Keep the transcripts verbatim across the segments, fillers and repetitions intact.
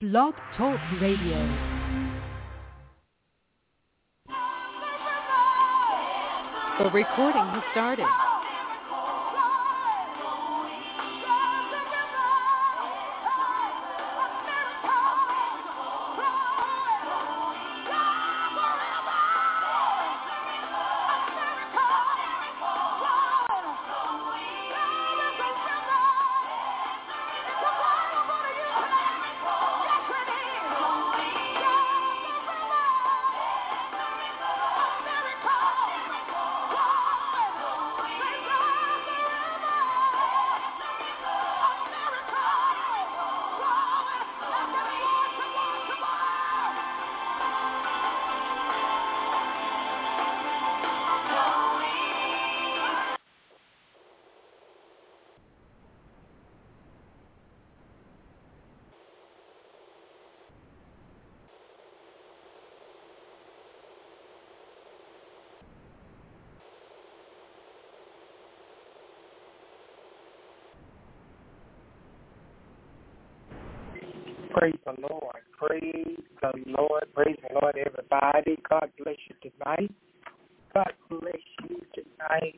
Blog Talk Radio. The recording has started. Praise the Lord. Praise the Lord. Praise the Lord, everybody. God bless you tonight. God bless you tonight.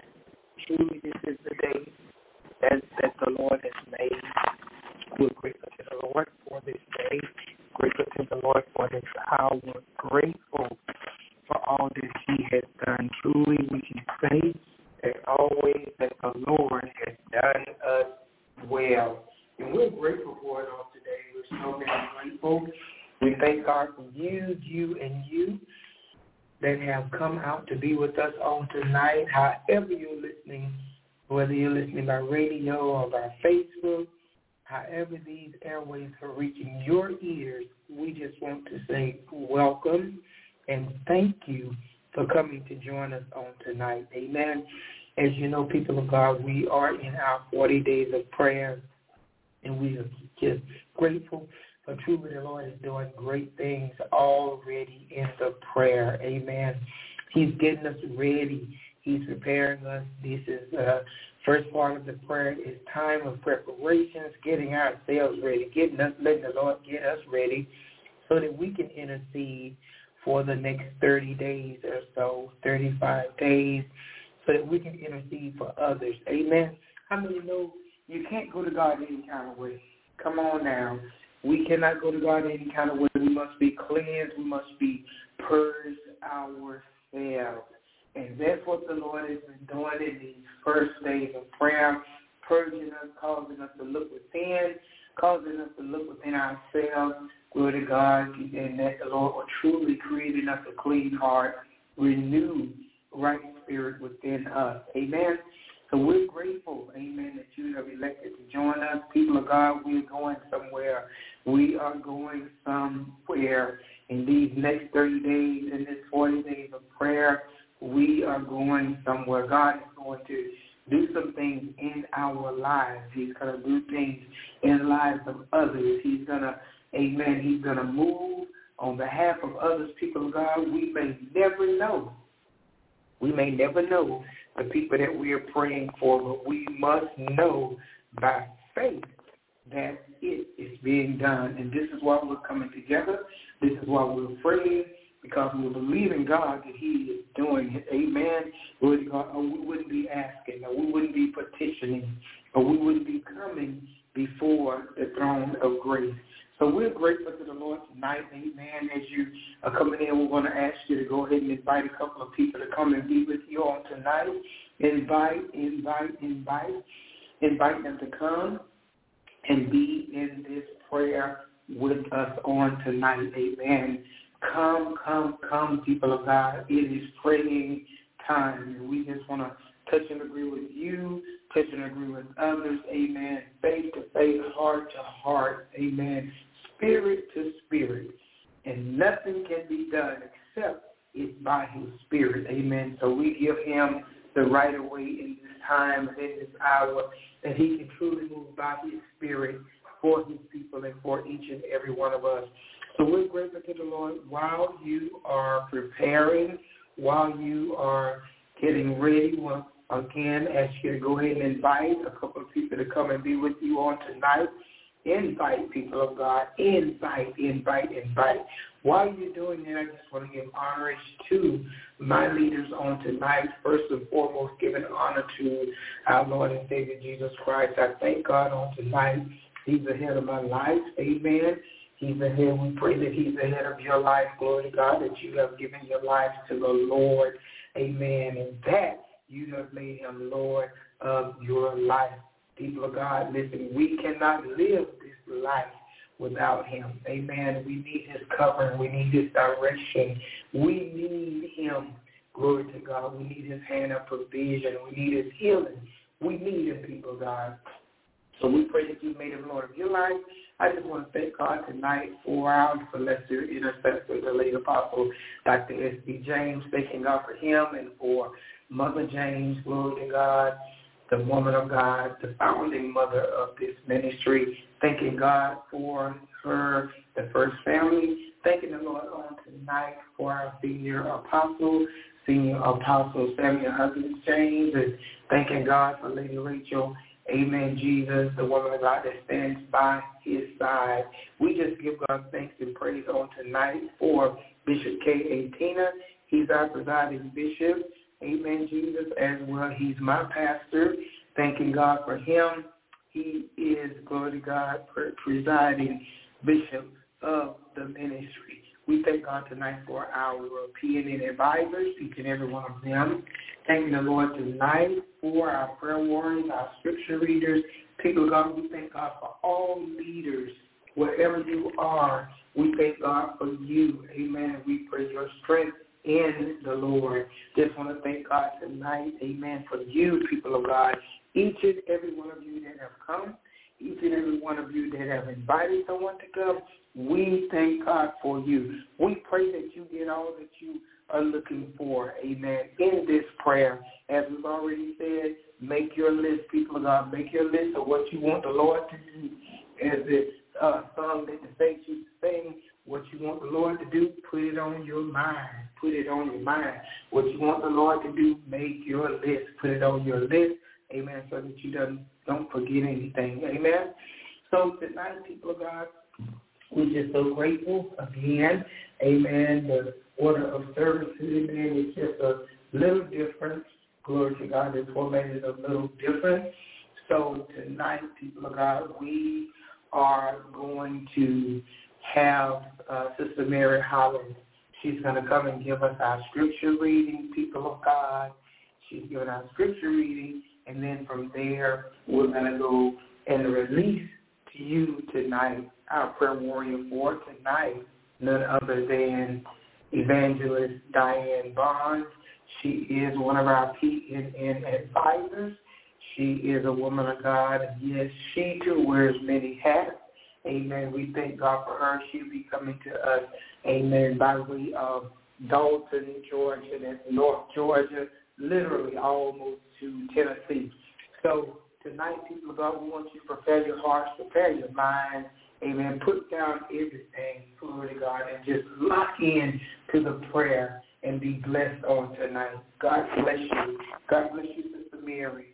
Truly, this is the day that, that the Lord has made. We're grateful to the Lord for this day. Grateful to the Lord for this hour. Grateful for all that He has done. Truly, we can say that always that the Lord has done us well. And we're grateful for it all today. We're so very grateful. We thank God for you, you, and you that have come out to be with us on tonight. However you're listening, whether you're listening by radio or by Facebook, however these airwaves are reaching your ears, we just want to say welcome and thank you for coming to join us on tonight. Amen. As you know, people of God, we are in our forty days of prayer. And we are just grateful for truly the Lord is doing great things already in the prayer. Amen. He's getting us ready. He's preparing us. This is the uh, first part of the prayer. It's time of preparations, getting ourselves ready, getting us, letting the Lord get us ready so that we can intercede for the next thirty days or so, thirty-five days, so that we can intercede for others. Amen. How many know you can't go to God any kind of way? Come on now. We cannot go to God any kind of way. We must be cleansed. We must be purged ourselves. And that's what the Lord has been doing in these first days of prayer, purging us, causing us to look within, causing us to look within ourselves. Glory to God. And that the Lord will truly creating us a clean heart, renew right spirit within us. Amen. So we're grateful, amen, that you have elected to join us. People of God, we're going somewhere. We are going somewhere in these next thirty days, in this forty days of prayer. We are going somewhere. God is going to do some things in our lives. He's going to do things in the lives of others. He's going to, amen, he's going to move on behalf of others. People of God, we may never know. We may never know the people that we are praying for, but we must know by faith that it is being done. And this is why we're coming together. This is why we're praying, because we believe in God that He is doing it. Amen. Or we wouldn't be asking, or we wouldn't be petitioning, or we wouldn't be coming before the throne of grace. So we're grateful to the Lord tonight. Amen. As you are coming in, we're going to ask you to go ahead and invite a couple of people to come and be with you on tonight. Invite, invite, invite. Invite them to come and be in this prayer with us on tonight. Amen. Come, come, come, people of God. It is praying time. And we just want to touch and agree with you, touch and agree with others. Amen. Faith to faith, heart to heart. Amen. Spirit to spirit. And nothing can be done except it's by His Spirit. Amen. So we give Him the right of way in this time and in this hour that He can truly move by His Spirit for His people and for each and every one of us. So we're grateful to the Lord while you are preparing, while you are getting ready. Well, again, ask you to go ahead and invite a couple of people to come and be with you on tonight. invite, people of God, invite, invite, invite. While you're doing that, I just want to give homage to my leaders on tonight. First and foremost, giving honor to our Lord and Savior Jesus Christ. I thank God on tonight. He's ahead of my life. Amen. He's ahead. We pray that he's ahead of your life. Glory to God, that you have given your life to the Lord. Amen. And that you have made him Lord of your life. People of God, listen, we cannot live this life without him. Amen. We need his covering. We need his direction. We need him. Glory to God. We need his hand of provision. We need his healing. We need him, people of God. So we pray that you made him Lord of your life. I just want to thank God tonight for our celestial intercessor, the late apostle, Doctor S B James, thanking God for him and for Mother James, glory to God, the woman of God, the founding mother of this ministry, thanking God for her, the first family, thanking the Lord on tonight for our senior apostle, senior apostle Samuel Husband James, and thanking God for Lady Rachel, amen, Jesus, the woman of God that stands by his side. We just give God thanks and praise on tonight for Bishop K A. Tina. He's our presiding bishop. Amen, Jesus, as well. He's my pastor. Thanking God for him. He is, glory to God, presiding bishop of the ministry. We thank God tonight for our P N N advisors, each and every one of them. Thanking the Lord tonight for our prayer warriors, our scripture readers. People of God, we thank God for all leaders, wherever you are. We thank God for you. Amen. We pray your strength in the Lord. Just want to thank God tonight, amen, for you, people of God, each and every one of you that have come, each and every one of you that have invited someone to come. We thank God for you. We pray that you get all that you are looking for, amen, in this prayer. As we've already said, make your list, people of God. Make your list of what you want the Lord to do. As this uh, song that the saints used to sing, what you want the Lord to do, put it on your mind. Put it on your mind. What you want the Lord to do, make your list. Put it on your list, amen, so that you don't, don't forget anything, amen. So tonight, people of God, we're just so grateful again, amen. The order of services, amen, is just a little different. Glory to God, the format is a little different. So tonight, people of God, we are going to have uh, Sister Mary Holland. She's going to come and give us our scripture reading, people of God. She's giving our scripture reading, and then from there, we're going to go and release to you tonight our prayer warrior for tonight, none other than Evangelist Diane Barnes. She is one of our P N N advisors. She is a woman of God, and yes, she too wears many hats. Amen. We thank God for her. She'll be coming to us, amen, by way of Dalton, Georgia, and North Georgia, literally almost to Tennessee. So tonight, people of God, we want you to prepare your hearts, prepare your minds, amen. Put down everything, glory to God, and just lock in to the prayer and be blessed on tonight. God bless you. God bless you, Sister Mary.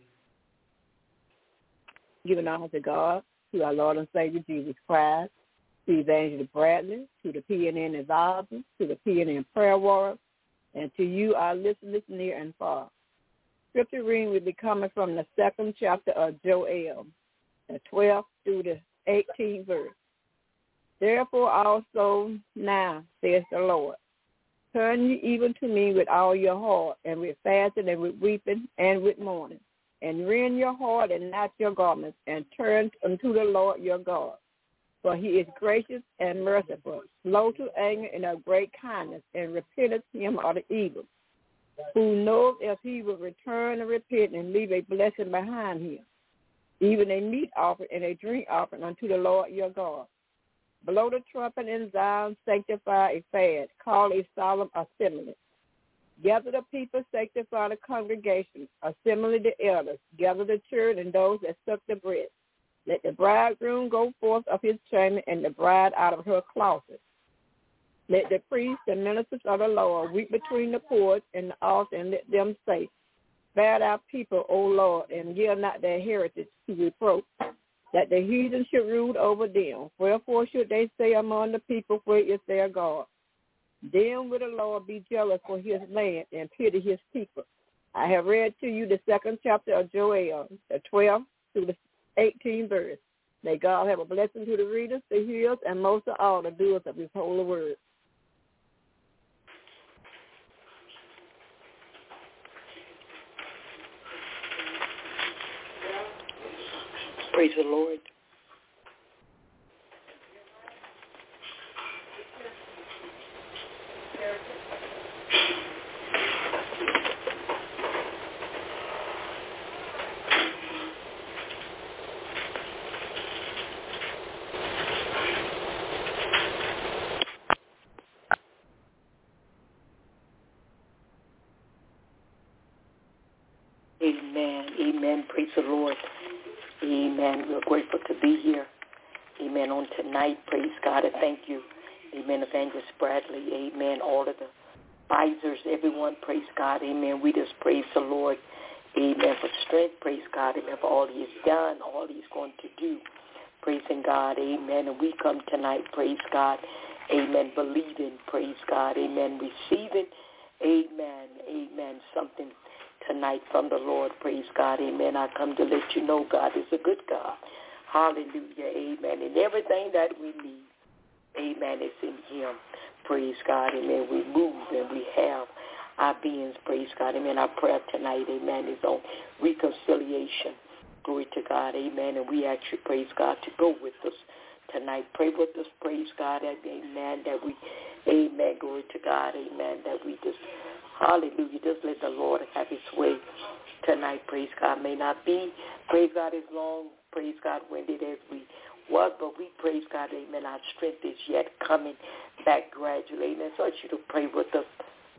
Giving honor to God, to our Lord and Savior Jesus Christ, to Evangelist Bradley, to the P N N advisors, to the P N N prayer warriors, and to you, our listeners near and far. Scripture reading will be coming from the second chapter of Joel, the twelfth through the eighteenth verse. Therefore also now, says the Lord, turn ye even to me with all your heart, and with fasting, and with weeping, and with mourning. And rend your heart and not your garments, and turn unto the Lord your God. For he is gracious and merciful, slow to anger and of great kindness, and repenteth him of the evil, who knows if he will return and repent and leave a blessing behind him, even a meat offering and a drink offering unto the Lord your God. Blow the trumpet in Zion, sanctify a fast, call a solemn assembly. Gather the people, sanctify the congregation, assemble the elders, gather the children and those that suck the breast. Let the bridegroom go forth of his chamber and the bride out of her closet. Let the priests and ministers of the Lord weep between the porch and the altar, and let them say, spare our people, O Lord, and yield not their heritage to reproach. that the heathen should rule over them. Wherefore should they say among the people, where is their God? Then will the Lord be jealous for his land and pity his people. I have read to you the second chapter of Joel, the twelfth through the eighteenth verse. May God have a blessing to the readers, the hearers, and most of all the doers of his holy word. Praise the Lord. Amen. Amen. Praise the Lord. Amen. We're grateful to be here. Amen. On tonight, praise God. I thank you. Amen. Evangelist Bradley. Amen. All of the advisors, everyone, praise God. Amen. We just praise the Lord. Amen. For strength, praise God. Amen. For all he has done, all he's going to do. Praising God. Amen. And we come tonight, praise God. Amen. Believing, praise God. Amen. Receiving, amen. Amen. Something tonight from the Lord, praise God, amen. I come to let you know God is a good God. Hallelujah, amen. And everything that we need, amen, is in him. Praise God, amen. We move and we have our beings, praise God, amen. Our prayer tonight, amen, is on reconciliation. Glory to God, amen. And we ask you, praise God, to go with us tonight. Pray with us, praise God, amen, that we, amen, glory to God, amen, that we just, hallelujah, just let the Lord have his way tonight, praise God. May not be, praise God, as long, praise God, winded as we was, but we praise God, amen, our strength is yet coming back gradually, amen. So I want you to pray with us,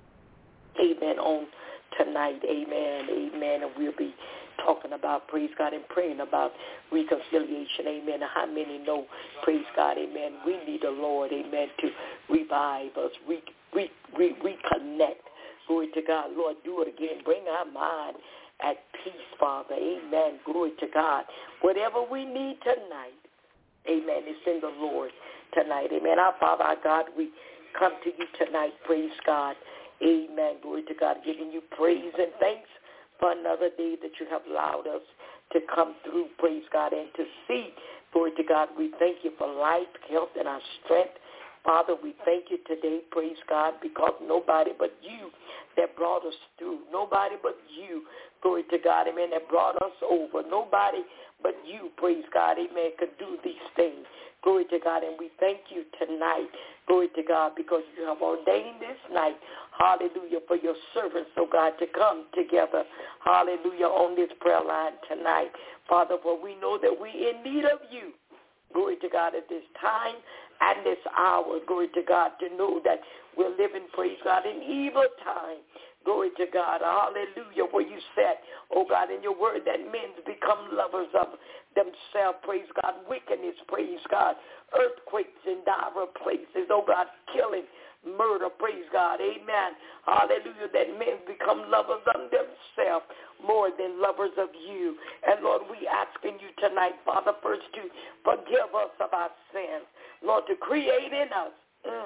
amen, on tonight, amen, amen, and we'll be talking about, praise God, and praying about reconciliation, amen. And how many know, praise God, amen, we need the Lord, amen, to revive us, re, re, re, reconnect. Glory to God. Lord, do it again. Bring our mind at peace, Father. Amen. Glory to God. Whatever we need tonight, amen, it's in the Lord tonight. Amen. Our Father, our God, we come to you tonight. Praise God. Amen. Glory to God. Giving you praise and thanks for another day that you have allowed us to come through. Praise God. And to see. Glory to God. We thank you for life, health, and our strength. Father, we thank you today, praise God, because nobody but you that brought us through. Nobody but you, glory to God, amen, that brought us over. Nobody but you, praise God, amen, could do these things. Glory to God, and we thank you tonight, glory to God, because you have ordained this night, hallelujah, for your servants, oh God, to come together, hallelujah, on this prayer line tonight. Father, for we know that we're in need of you. Glory to God at this time and this hour. Glory to God to know that we're living, praise God, in evil time. Glory to God. Hallelujah. Where you said, oh God, in your word that men become lovers of themselves. Praise God. Wickedness, praise God. Earthquakes in diverse places. Oh God, killing, murder, praise God. Amen. Hallelujah. That men become lovers of themselves more than lovers of you. And Lord, we asking you tonight, Father, first to forgive us of our sins. Lord, to create in us mm,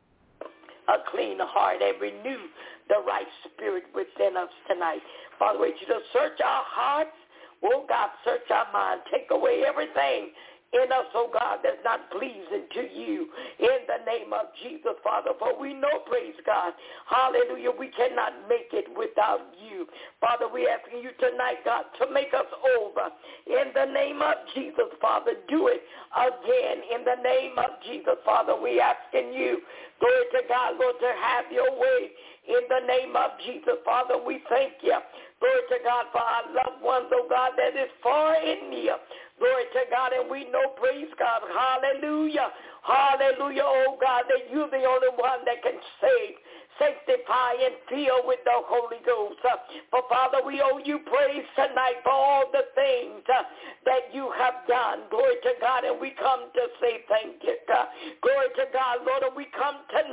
a clean heart and renew the right spirit within us tonight. Father, we want you to search our hearts. Oh God, search our mind. Take away everything in us, oh God, that's not pleasing to you. In the name of Jesus, Father, for we know, praise God, hallelujah, we cannot make it without you. Father, we're asking you tonight, God, to make us over. In the name of Jesus, Father, do it again. In the name of Jesus, Father, we asking you, glory to God, Lord, to have your way. In the name of Jesus, Father, we thank you. Glory to God for our loved ones, oh God, that is far and near. Glory to God, and we know, praise God, hallelujah, hallelujah, oh God, that you're the only one that can save, sanctify, and fill with the Holy Ghost. Uh, but Father, we owe you praise tonight for all the things uh, that you have done. Glory to God, and we come to say thank you. Uh, glory to God, Lord, and we come tonight.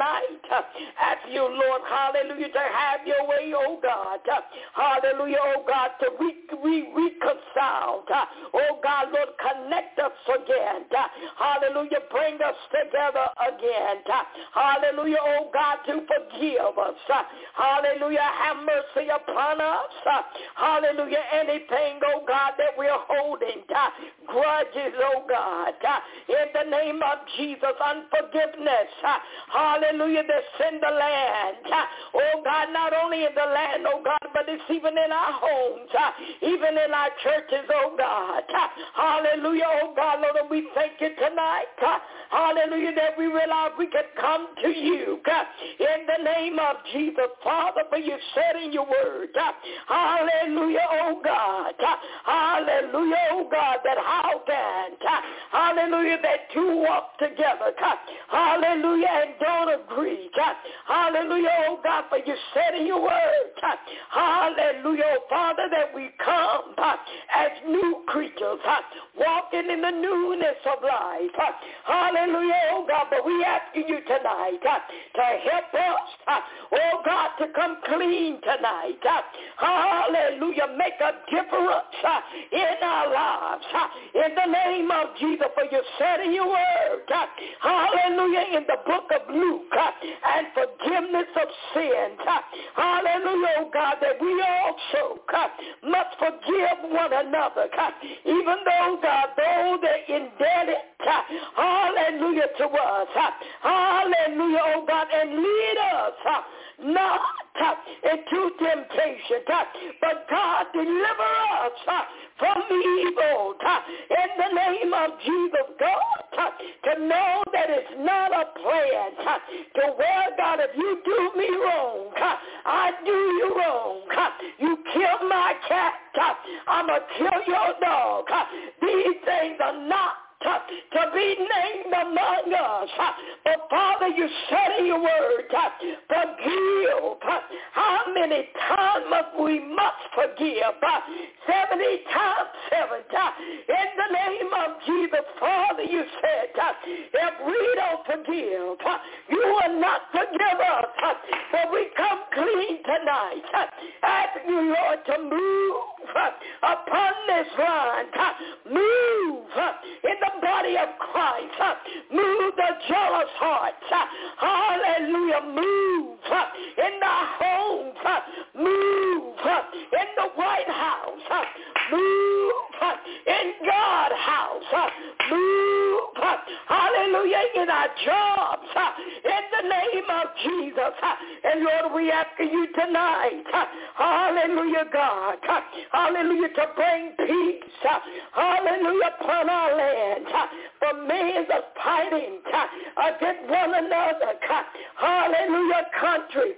Ask you, Lord, hallelujah, to have your way, oh God. Hallelujah, oh God, to re- re- reconcile. Oh God, Lord, connect us again. Hallelujah, bring us together again. Hallelujah, oh God, to forgive us. Hallelujah, have mercy upon us. Hallelujah, anything, oh God, that we're holding, grudges, oh God, in the name of Jesus, unforgiveness. Hallelujah, that's in the land. Oh God, not only in the land, oh God, but it's even in our homes, even in our churches, oh God. Hallelujah, oh God, Lord, and we thank you tonight. Hallelujah, that we realize we can come to you in the name of Jesus, Father, for you said in your word. Hallelujah, oh God. Hallelujah, oh God, that how can, hallelujah, that two walk together. Hallelujah, and don't agree. Hallelujah, oh God, for you said in your word. Hallelujah, oh Father, that we come as new creatures, walking in the newness of life. Hallelujah, oh God, but we asking you tonight to help us, oh God, to come clean tonight. Hallelujah, make a difference in our lives. In the name of Jesus, for you said in your word, hallelujah, in the book of Luke, and forgiveness of sins. Hallelujah, oh God, that we also must forgive one another, even though, God, those that indebted, hallelujah, to us. Hallelujah, oh God, and lead us not into temptation, but God, deliver us from evil. In the name of Jesus, God, to know that it's not a plan to where, God, if you do me wrong, I do you wrong. You kill my cat, I'm going to kill your dog. These things are not to be named among us. But Father, you said in your word, forgive. How many times must we must forgive? seventy times seven. In the name of Jesus, Father, you said, if we don't forgive, you will not forgive us. But we come clean tonight, asking you, Lord, to move upon this line. Move in the body of Christ. Move the jealous hearts. Hallelujah. Move in the homes. Move in the White House. Move in God's house. Move, hallelujah, in our jobs. In the name of Jesus. And Lord, we ask you tonight, hallelujah, God, hallelujah, to bring peace, hallelujah, upon our land. For men are fighting against one another. Hallelujah, country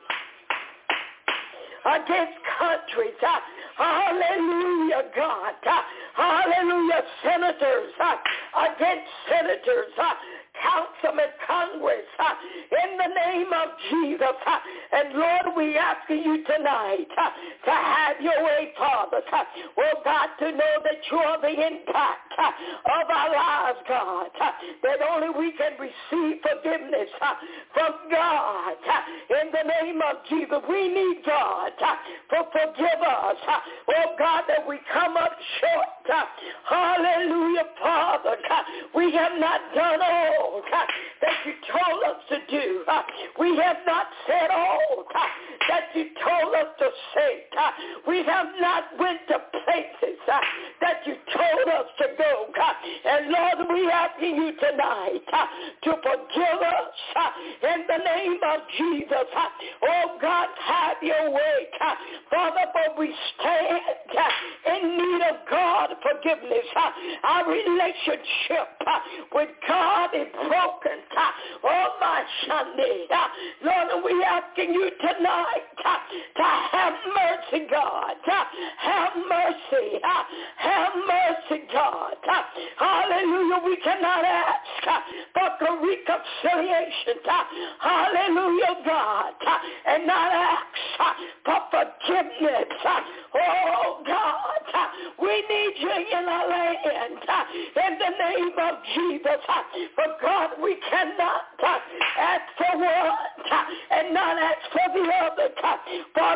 against countries. Hallelujah, God. Hallelujah, senators against senators. Councilman, Congress, in the name of Jesus. And Lord, we ask you tonight to have your way, Father. Oh, God, to know that you are the impact of our lives, God. That only we can receive forgiveness from God. In the name of Jesus, we need God to forgive us. Oh, God, that we come up short. Hallelujah, Father. We have not done all that you told us to do. We have not said all that you told us to say. We have not went to places that you told us to go. And Lord, we ask you tonight to forgive us in the name of Jesus. Oh God, have your way. Father, for we stand in need of God forgiveness. Our relationship with God is broken. Oh my Sunday. Lord, we asking you tonight to have mercy, God. Have mercy. Have mercy, God. Hallelujah. We cannot ask for reconciliation. Hallelujah, God. And not ask for forgiveness. Oh, God. We need you in our land. In the name of Jesus. For God, we cannot ask for one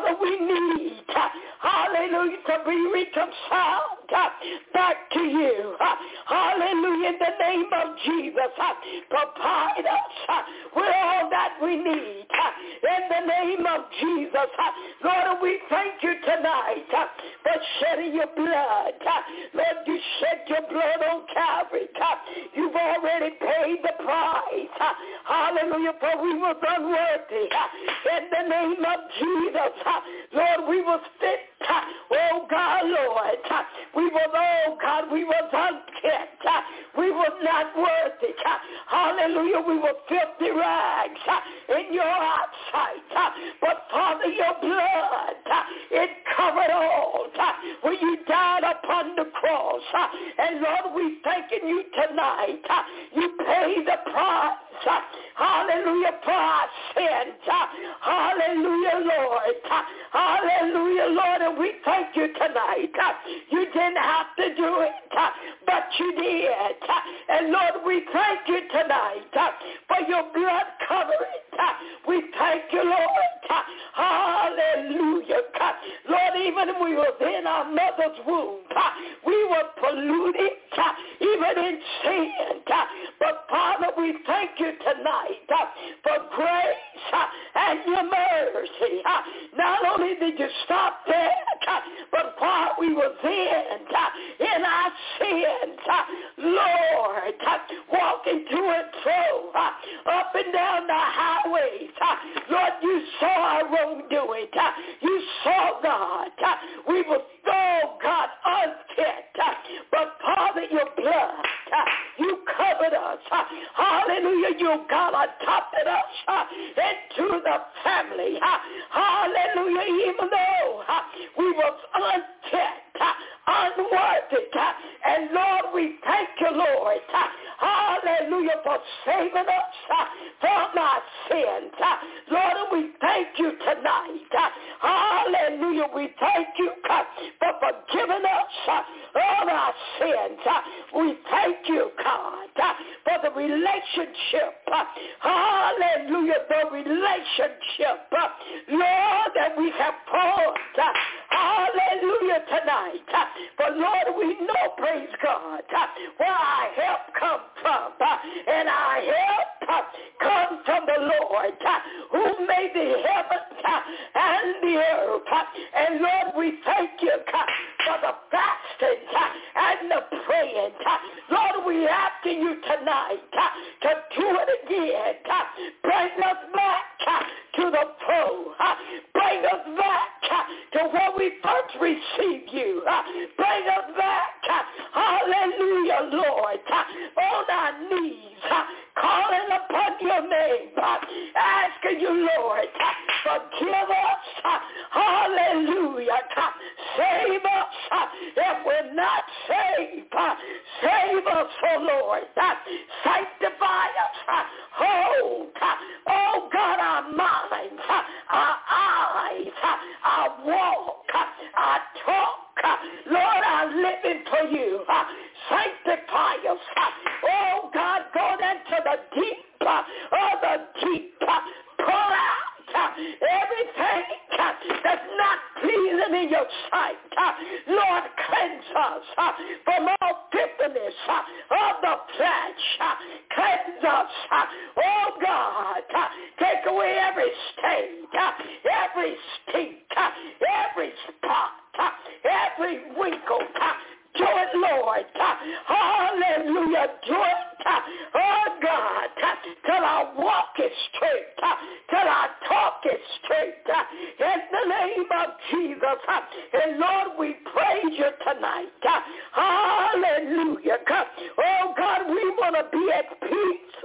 Father, we need, hallelujah, to be reconciled back to you. Hallelujah, in the name of Jesus. Provide us with all that we need. In the name of Jesus. Lord, we thank you tonight for shedding your blood. Lord, you shed your blood on Calvary. You've already paid the price. Hallelujah, for we was unworthy. In the name of Jesus, Lord, we was fit. Oh, God, Lord, we was, oh, God, we was unkept. We was not worthy. Hallelujah, we were filthy rags in your eyesight. But, Father, your blood, it covered all when you died upon the cross. And, Lord, we thanking you tonight. You paid the price. Hallelujah, for our sins. Hallelujah, Lord. Hallelujah, Lord. And we thank you tonight. You didn't have to do it, but you did. And, Lord, we thank you tonight for your blood covering. We thank you, Lord. Hallelujah. Lord, even when we were in our mother's womb, we were polluted, even in sin. But, Father, we thank you tonight for grace and your mercy. Not only did you stop there, but while we were in, in our sins, Lord, walking to and fro, up and down the highways, Lord, you saw our wrongdoing. You saw, God, we were, oh, God, unfit. But, Father, your blood, you covered us. Hallelujah, you, God, adopted us into the family. Hallelujah, even though we was unfit, unworthy. And, Lord, we thank you, Lord. Hallelujah, for saving us from our sins. Lord, we thank you tonight. Hallelujah, we thank you for forgiving us all our sins. We thank you, God, for the relationship. Hallelujah, the relationship, Lord, that we have formed. Hallelujah, tonight. But, Lord, we know, praise God, where our help comes from. And our help comes from the Lord, who made the heavens and the earth. And, Lord, we thank you for the fasting and the praying. Lord, we asking you tonight to do it again. Bring us back to the fold. Bring us back to where we first received you. Bring us back, hallelujah, Lord, on our knees, calling upon your name, asking you, Lord, forgive us, hallelujah, save us if we're not saved, save us, oh Lord, sanctify us, hold, oh God, our minds, our eyes, our walk, our talk, Lord, I'm living for you. Sanctify us. Oh, God, go into the deep of the deep. Pull out everything that's not pleasing in your sight. Lord, cleanse us from all filthiness of the flesh. Cleanse us. Oh, God, take away every stain, every stink, every spot, every wrinkle. Do it, Lord. Hallelujah. Do it. Oh, God. Till our walk is straight. Till our talk is straight. In the name of Jesus. And, Lord, we praise you tonight. Hallelujah. Oh, God, we want to be at peace.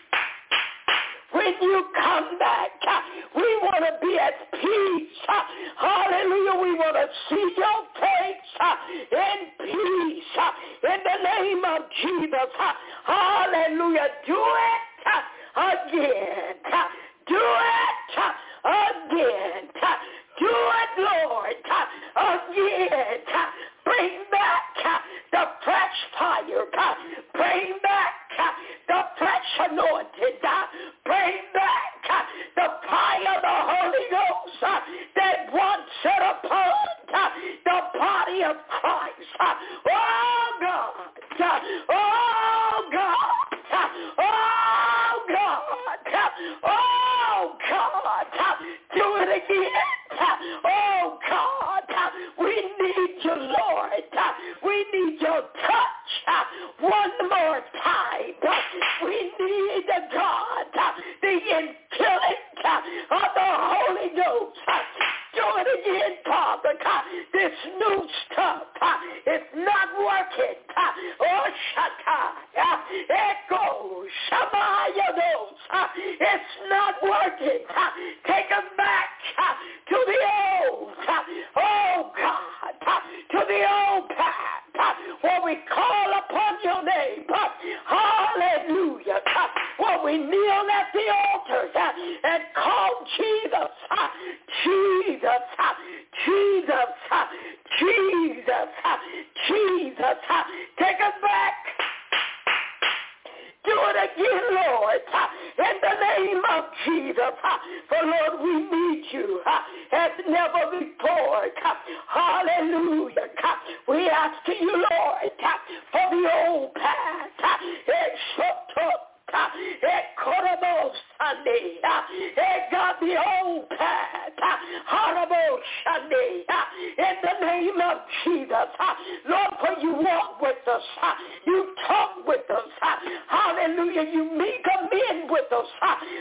When you come back, we want to be at peace. Hallelujah. We want to see your face in peace. In the name of Jesus. Hallelujah. Do it again. Do it again. Do it, Lord, again. Bring back the fresh fire. Bring back the fresh anointing. Bring back the fire of the Holy Ghost that one Oh, God, do it again. Oh, God, we need you, Lord. We need your touch one more time. We need, God, the infilling of the Holy Ghost. Do it again, Father. This new stuff, it's not working. Oh, Shaka, Echo, Shamaya knows. It's not working. Take us back to the old, oh God, to the old path where we call upon your name. Hallelujah. Where we kneel at the altar and call Jesus, Jesus, Jesus, Jesus, Jesus. Take us back. Do it again, Lord, in the name of Jesus. For, Lord, we need you as never before. Hallelujah. We ask you, Lord, for the old path. It shut up. It could have been Sunday. It got the old path. Horrible Sunday. In the name of Jesus. Lord, for you walk with us. You talk with us. Hallelujah. You make amends with us.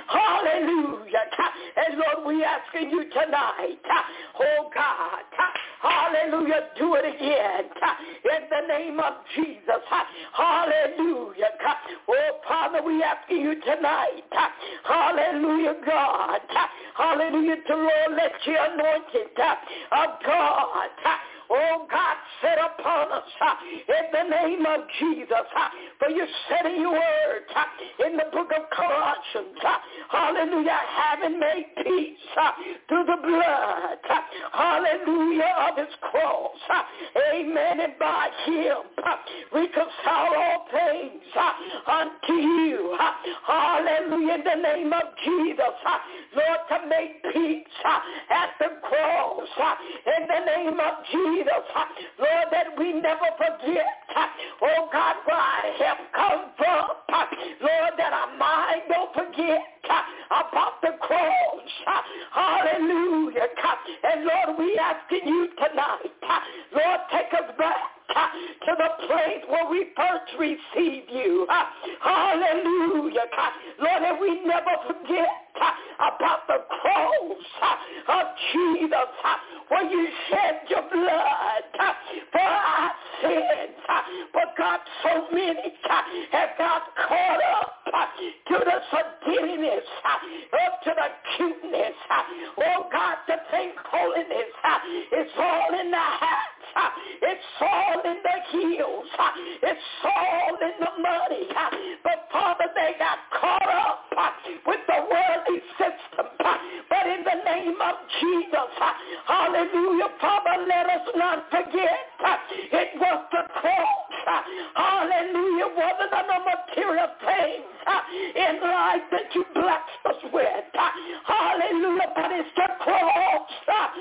Hallelujah. And Lord, we asking you tonight. Oh God. Hallelujah. Do it again. In the name of Jesus. Hallelujah. Oh Father, we asking you tonight. Hallelujah, God. Hallelujah to Lord, let your anointing of God, oh God, set upon us in the name of Jesus. For you said in your word in the book of Colossians, hallelujah, having made peace through the blood, hallelujah, of his cross. Amen. And by him reconcile all things unto you. Hallelujah. In the name of Jesus. Lord, to make peace at the cross. In the name of Jesus. Lord, that we never forget, oh God, where I have come from. Lord, that our mind don't forget about the cross. Hallelujah. And Lord, we asking you tonight, Lord, take us back to the place where we first received you. Hallelujah. Lord, and we never forget about the cross of Jesus, where you shed your blood for our sins. But God, so many have got caught up to the sedateness, up to the cuteness. Oh God, to think holiness, it's all in the hats. It's all in the heels. It's all in the money. But Father, they got caught up with the worldly system. But in the name of Jesus, hallelujah, Father, let us not forget it was the cross. Hallelujah, wasn't the material things in life that you blessed us with. Hallelujah, but it's the cross.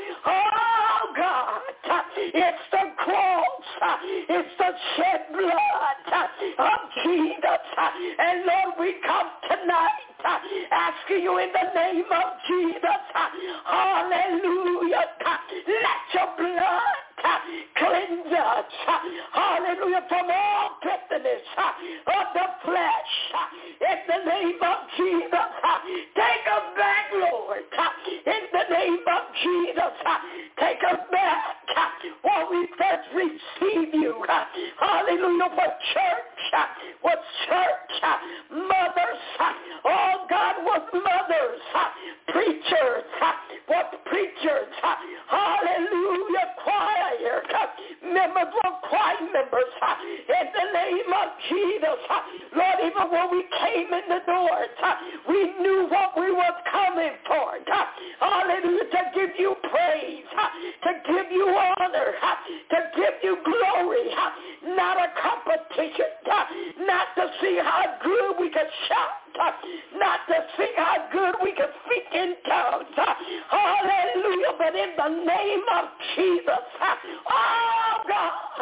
Oh God, it's the cross. It's the shed blood of Jesus. And Lord, we come tonight asking you in the name of Jesus. Hallelujah. Let your blood cleanse us. Hallelujah. From all bitterness of the flesh. In the name of Jesus. Take us back, Lord. In the name of Jesus. Take us back where we first received you. Hallelujah. What church? What church? Mothers. Oh God, what mothers? Preachers. What preachers? Hallelujah. Choir. Members were choir members. In the name of Jesus. Lord, even when we came in the doors, we knew what we were coming for. Hallelujah. To give you praise. To give you honor. To give you glory. Not a competition. Not to see how good we could shout. Not to see how good we could speak in tongues. Hallelujah. But in the name of Jesus. Oh God.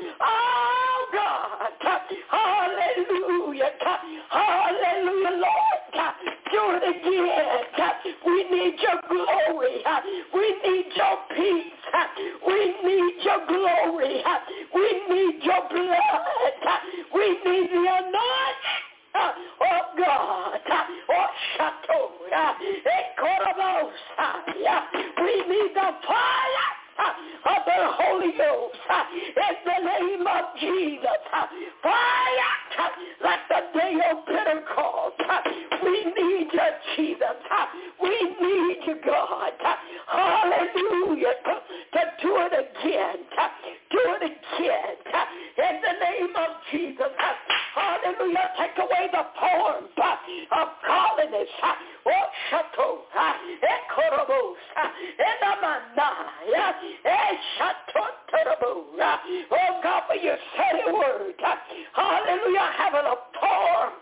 Oh God. Hallelujah. Hallelujah, Lord. Do it again. We need your glory. We need your peace. We need your glory. We need your blood. We need the anointing. Oh God, oh Shato, we need the fire of the Holy Ghost in the name of Jesus. Fire like the day of Pentecost. We need you, Jesus. We need you, God. Hallelujah. To do it again. Do it again. In the name of Jesus. Hallelujah. Take away the form of godliness. Oh, Shato. Ekorobos. Enamanaya. Eshato. Oh, God, for your steady word. Hallelujah. Having a form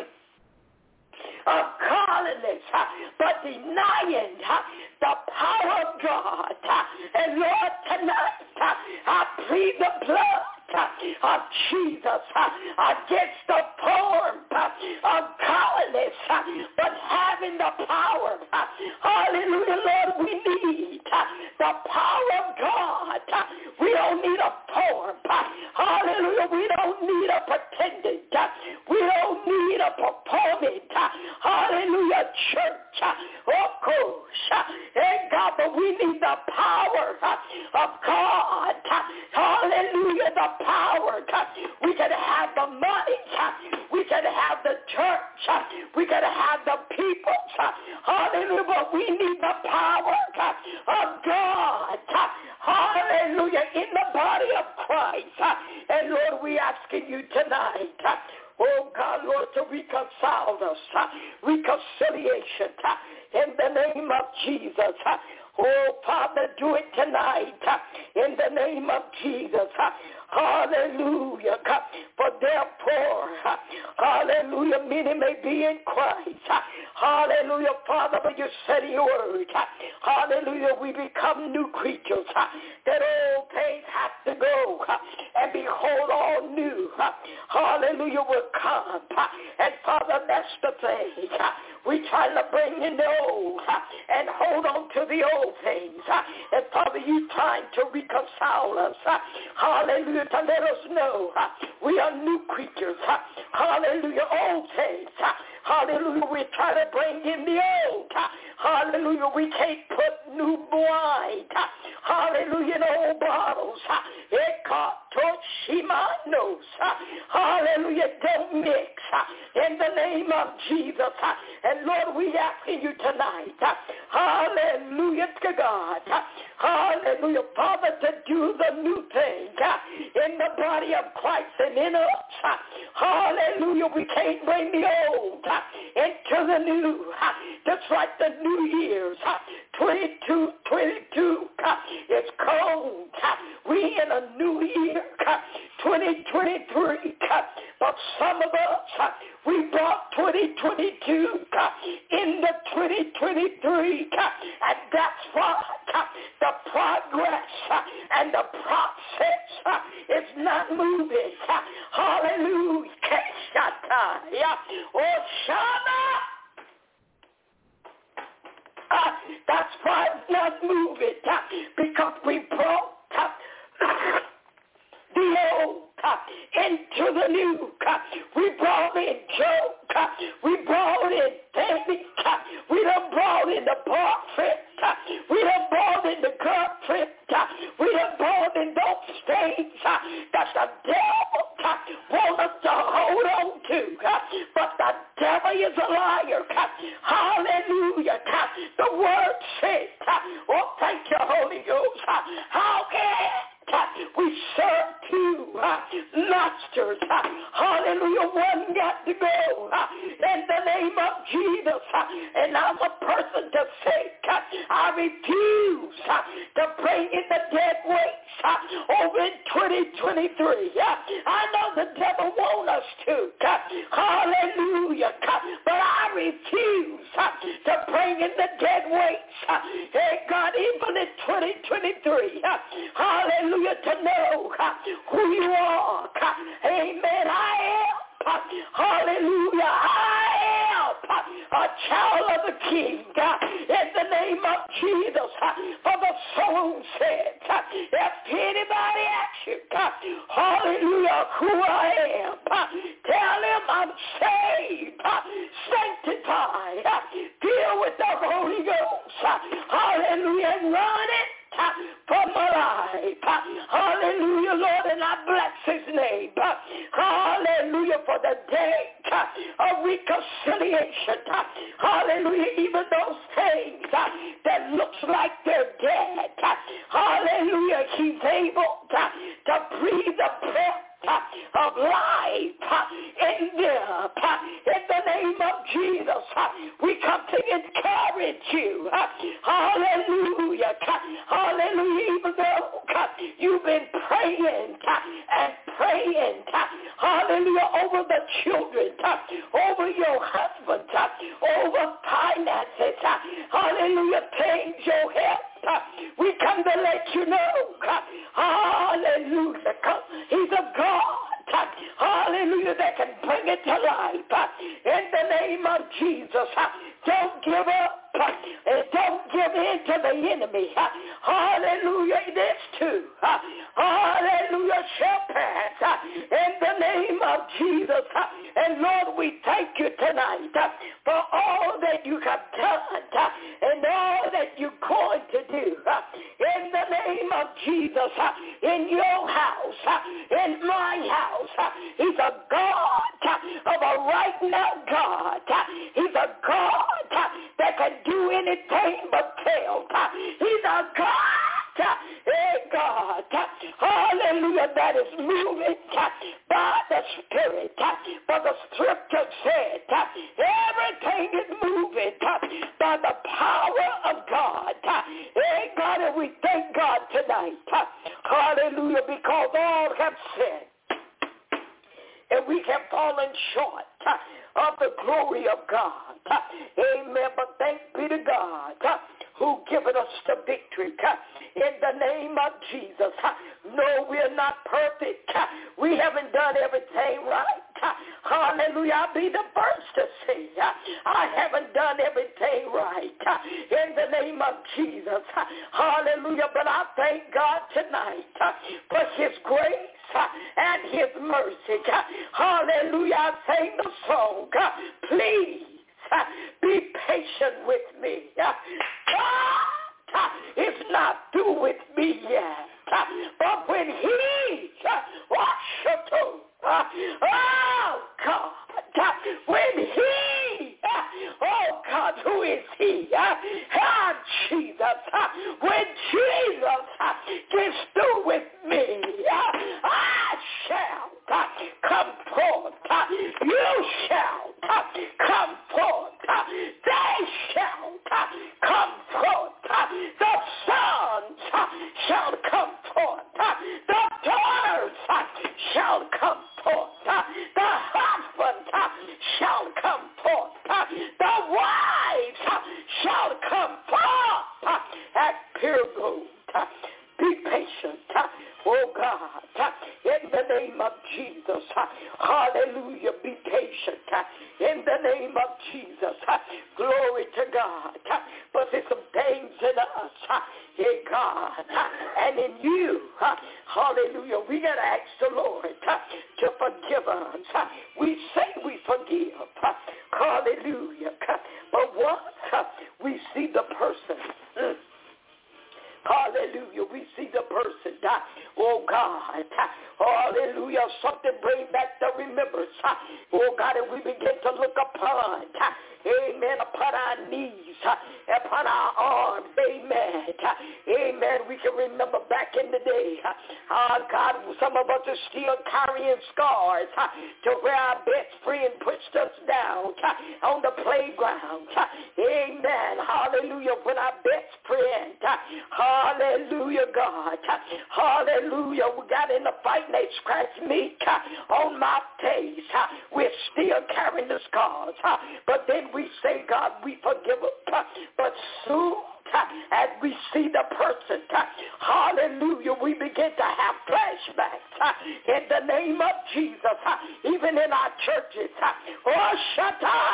of godliness, but denying the power of God. And Lord, tonight, I plead the blood of Jesus against the form of godliness, but having the power. Hallelujah, Lord, we need the power of God. We don't need a form. Hallelujah, we don't need a pretending. We don't need a performing. Hallelujah, church. Of course. Hey, God, but we need the power of God. Hallelujah, the power. We can have the money. We can have the church. We can have the people. Hallelujah, but we need the power of God. Hallelujah, in the body of Christ. And Lord, we asking you tonight, oh God, Lord, to reconcile us, reconciliation in the name of Jesus. Oh, Father, do it tonight in the name of Jesus. Hallelujah. For therefore, hallelujah, many may be in Christ. Hallelujah, Father, but you said in your word, hallelujah, we become new creatures. That old things have to go, and behold, all new. Hallelujah, will come. And Father, that's the thing. We try to bring in the old and hold on to the old things. And Father, you trying to reconcile us. Hallelujah, to let us know we are new creatures. Hallelujah, old things. Hallelujah, we try to bring in the old. Hallelujah, we can't put new wine. Hallelujah, in old bottles. Hallelujah, don't mix. In the name of Jesus. And Lord, we asking you tonight. Hallelujah to God. Hallelujah, Father, to do the new thing in the body of Christ and in us. Hallelujah, we can't bring the old into the new. Just like the New Year's, twenty-two twenty-two is cold. We in a new year, twenty twenty-three, but some of us, we brought twenty twenty-two into twenty twenty-three, and that's why the progress and the process is not moving. Hallelujah. Oh, Shama. Uh, that's why it's not moving, uh, because we brought uh, the old uh, into the new. Uh, we brought in Job. Uh, we brought in David. Uh, we done brought in the prophet. Uh, we done brought in the girlfriend. Uh, we done brought in those things uh, that the devil uh, wants us to hold on to. Uh, but the devil is a liar. Uh, hallelujah. Uh, the word says, uh, oh, thank you, Holy Ghost. Uh, how can we serve two uh, masters? Uh, hallelujah. One got to go uh, in the name of Jesus. Uh, and I'm a person to say, uh, I refuse uh, to bring in the dead weights uh, over in twenty twenty-three. Uh, I know the devil wants us to. Uh, hallelujah. Uh, but I refuse uh, to bring in the dead weights. Uh, hey, God, even in twenty twenty-three. Uh, hallelujah, to know uh, who you are. Uh, amen. I am. Uh, hallelujah. I am. Uh, a child of the King. In the name of Jesus, for the song said, if anybody asks you, hallelujah, who I am, tell him I'm saved, sanctified, filled with the Holy Ghost, hallelujah, and run it for my life. Hallelujah, Lord, and I bless his name. Hallelujah, for the day of reconciliation. Hallelujah, even those things that looks like they're dead. Hallelujah, he's able to breathe the breath of life in them. In the name of Jesus, we come to encourage you. Hallelujah. Hallelujah. Even though you've been praying and praying, hallelujah, over the children, over your husband, over finances, hallelujah, change your health. We come to let you know, hallelujah, he's a God, hallelujah, that can bring it to life. In the name of Jesus, don't give up. And don't give in to the enemy. Hallelujah. This too. Hallelujah. Shall pass. In the name of Jesus. And Lord, we thank you tonight for all that you have done and all that you're going to do. In the name of Jesus. In your house. In my house. He's a God of a right now God. He's a God that can do anything but fail. He's a God, a God, hallelujah, that is moving by the Spirit. For the scripture said, everything is moving by the power of God. Hey, God, and we thank God tonight. Hallelujah, because all have sinned and we have fallen short of the glory of God. Amen. But thanks be to God who given us the victory. In the name of Jesus. No, we're not perfect. We haven't done everything right. Hallelujah. I'll be the first to say I haven't done everything right. In the name of Jesus. Hallelujah. But I thank God tonight for his grace and his mercy. Hallelujah. I sang the song. Please be patient with me. God is not through with me yet. But when he, oh God, when he, oh God, who is he? Ah, Jesus. When Jesus gets through with me, I shall come forth. You shall come forth. They shall come forth. The sons shall come forth. The daughters shall come forth. The husband shall come forth. The wives shall come forth. At pure gold. Be patient. Oh God, in the name of Jesus, hallelujah, be patient. In the name of Jesus, glory to God. But there's some things in us, hey God, and in you, hallelujah, we got to ask the Lord to forgive us. We say we forgive, hallelujah, but once we see the person, hallelujah. We see the person. Oh, God. Hallelujah. Something bring back the remembrance. Oh, God, and we begin to look upon, amen, upon our knees, upon our arms. Amen. Amen. We can remember back in the day, oh, God, some of us are still carrying scars to where our best friend pushed us down on the playground. Amen. Hallelujah. When our best friend, hallelujah, God. Hallelujah. We got in a fight and they scratched me on my face. We're still carrying the scars. But then we say, God, we forgive them. But soon as we see the person, hallelujah, we begin to have flashbacks in the name of Jesus, even in our churches. Oh, shut up.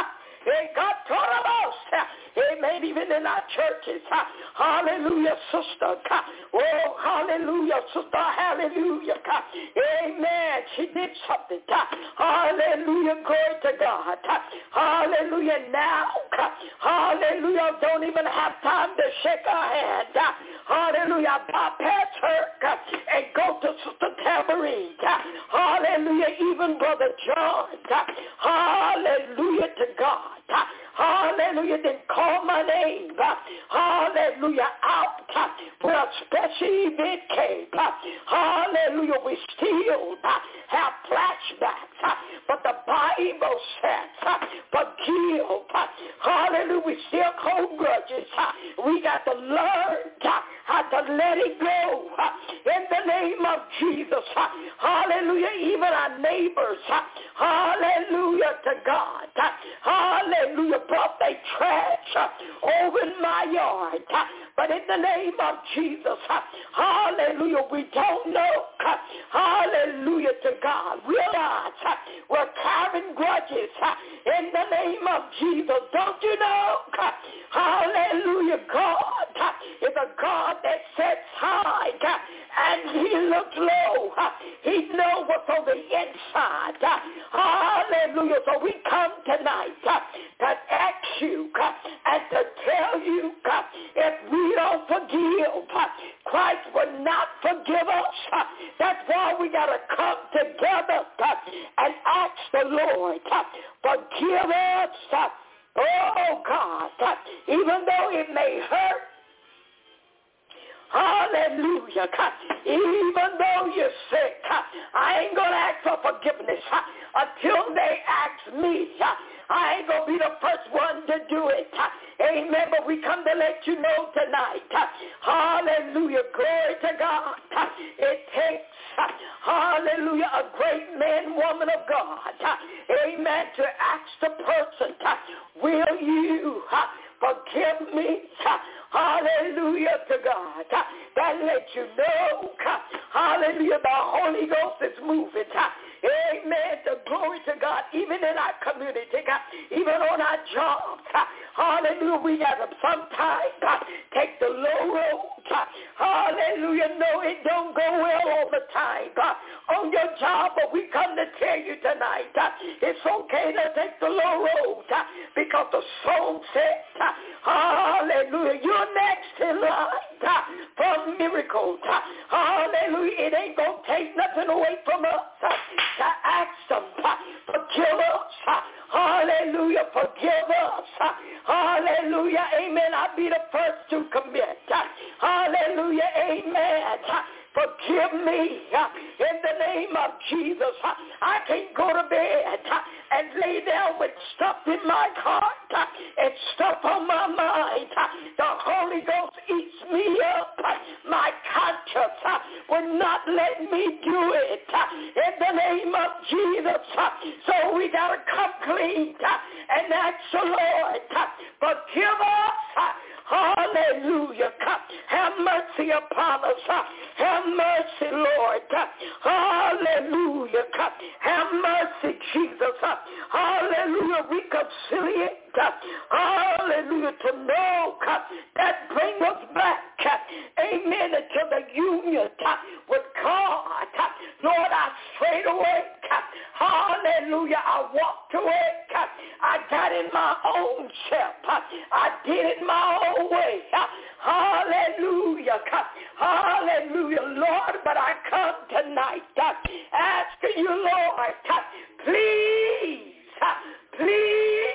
Hey, God, turn us. Amen. Even in our churches. Hallelujah, sister. Oh, hallelujah, sister. Hallelujah. Amen. She did something. Hallelujah. Glory to God. Hallelujah. Now, hallelujah, don't even have time to shake her hand. Hallelujah. Bypass her and go to Sister Tamarine. Hallelujah. Even Brother John. Hallelujah to God. Hallelujah. Then call my name. Hallelujah. Out when a special event came. Hallelujah. We still have flashbacks. But the Bible says, forgive. Hallelujah. We still hold grudges. We got to learn how to let it go. In the name of Jesus. Hallelujah. Even our neighbors. Hallelujah to God. Hallelujah. Brought their trash over in my yard. But in the name of Jesus, hallelujah, we don't know. Hallelujah to God. Realize we're carrying grudges in the name of Jesus. Don't you know? Hallelujah. God is a God that sits high and he looks low. He knows what's on the inside. Hallelujah. So we come tonight to ask you and to tell you if we don't forgive, Christ will not forgive us. That's why we got to come together and ask the Lord, forgive us. Oh, God, even though it may hurt, hallelujah. Even though you're sick, I ain't going to ask for forgiveness until they ask me. I ain't going to be the first one to do it. Amen. But we come to let you know tonight. Hallelujah. Glory to God. It takes, hallelujah, a great man, woman of God. Amen. To ask the person, will you forgive me? Hallelujah to God. That lets you know, hallelujah, the Holy Ghost is moving. Amen. The glory to God, even in our community, even on our jobs. Hallelujah. We got to sometimes take the low road. Hallelujah. No, it don't go well all the time on your job, but we come to tell you tonight, it's okay to take the low road because the song says, hallelujah, you're next in line for miracles. Hallelujah. It ain't going to take nothing away from us to ask them, forgive us. Hallelujah. Forgive us. Hallelujah. Amen. I'll be the first to commit. Hallelujah. Amen. Forgive me in the name of Jesus. I can't go to bed and lay down with stuff in my heart and stuff on my mind. The Holy Ghost eats me up. My conscience will not let me do it in the name of Jesus. So we got to come clean and ask the Lord, forgive us. Hallelujah. Have mercy upon us. Have mercy, Lord. Hallelujah. Have mercy, Jesus. Hallelujah. Reconciliate. Hallelujah. To know that bring us back. Amen. To the union with God. Lord, I strayed away. Hallelujah. I walked away. I got in my own self. I did it my own way. Hallelujah. Hallelujah, Lord. But I come tonight asking you, Lord, please, please,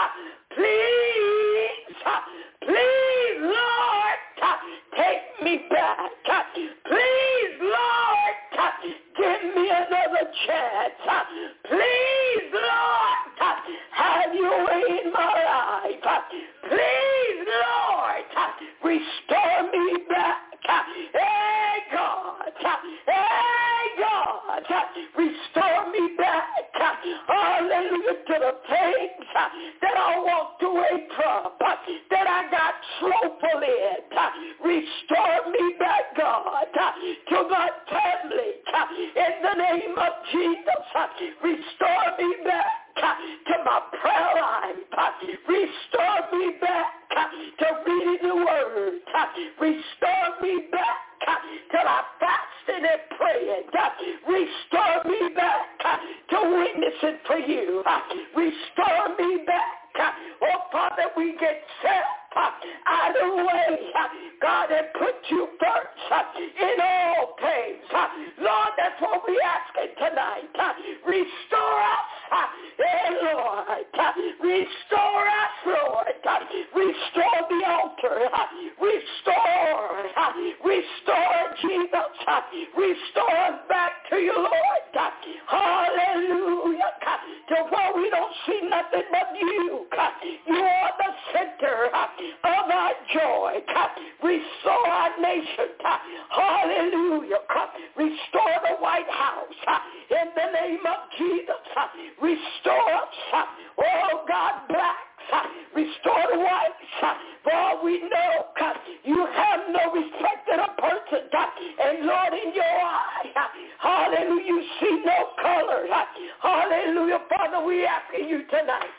please, please, Lord, take me back. Please, Lord, give me another chance. Please, Lord, have your way in my life. Please, Lord, restore me back. Hey, God. Hey, God. Restore me back. Hallelujah, to the things that I walked away from, that I got slowful in. Restore me back, God, to my family. In the name of Jesus, restore me back to my prayer life. Restore me back to reading the word. Restore me back till I fasted and prayed. Restore me back to witnessing for you. Restore me back. Oh, Father, we get set out of the way. God had put you first in all things. Lord, that's what we're asking tonight. Restore us, hey, Lord. Restore us, Lord. Restore the altar. Restore. Restore Jesus. Restore us back to you, Lord. Hallelujah. To where we don't see nothing but you. You are the center of our joy. Restore our nation. Hallelujah. Restore the White House. In the name of Jesus. Restore us. Oh, God, blacks. Restore the whites. For all we know, you have no respect of a person. And Lord, in your eye, hallelujah, you see no color. Hallelujah. Father, we asking you tonight.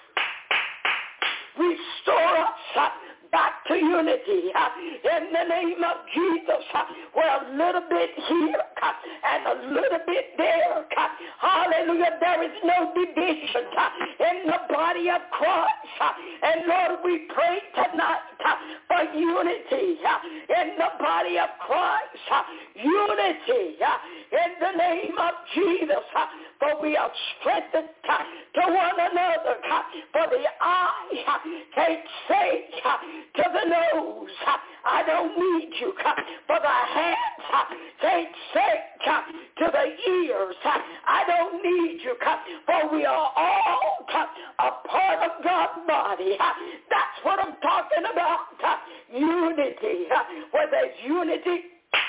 Restore us back to unity in the name of Jesus. Well, a little bit here and a little bit there. Hallelujah. There is no division in the body of Christ. And Lord, we pray tonight for unity in the body of Christ. Unity in the name of Jesus. For we are strengthened to one another. For the eye can't say to the nose, I don't need you. For the hands can't say to the ears, I don't need you. For we are all a part of God's body. That's what I'm talking about. Unity. Where there's unity,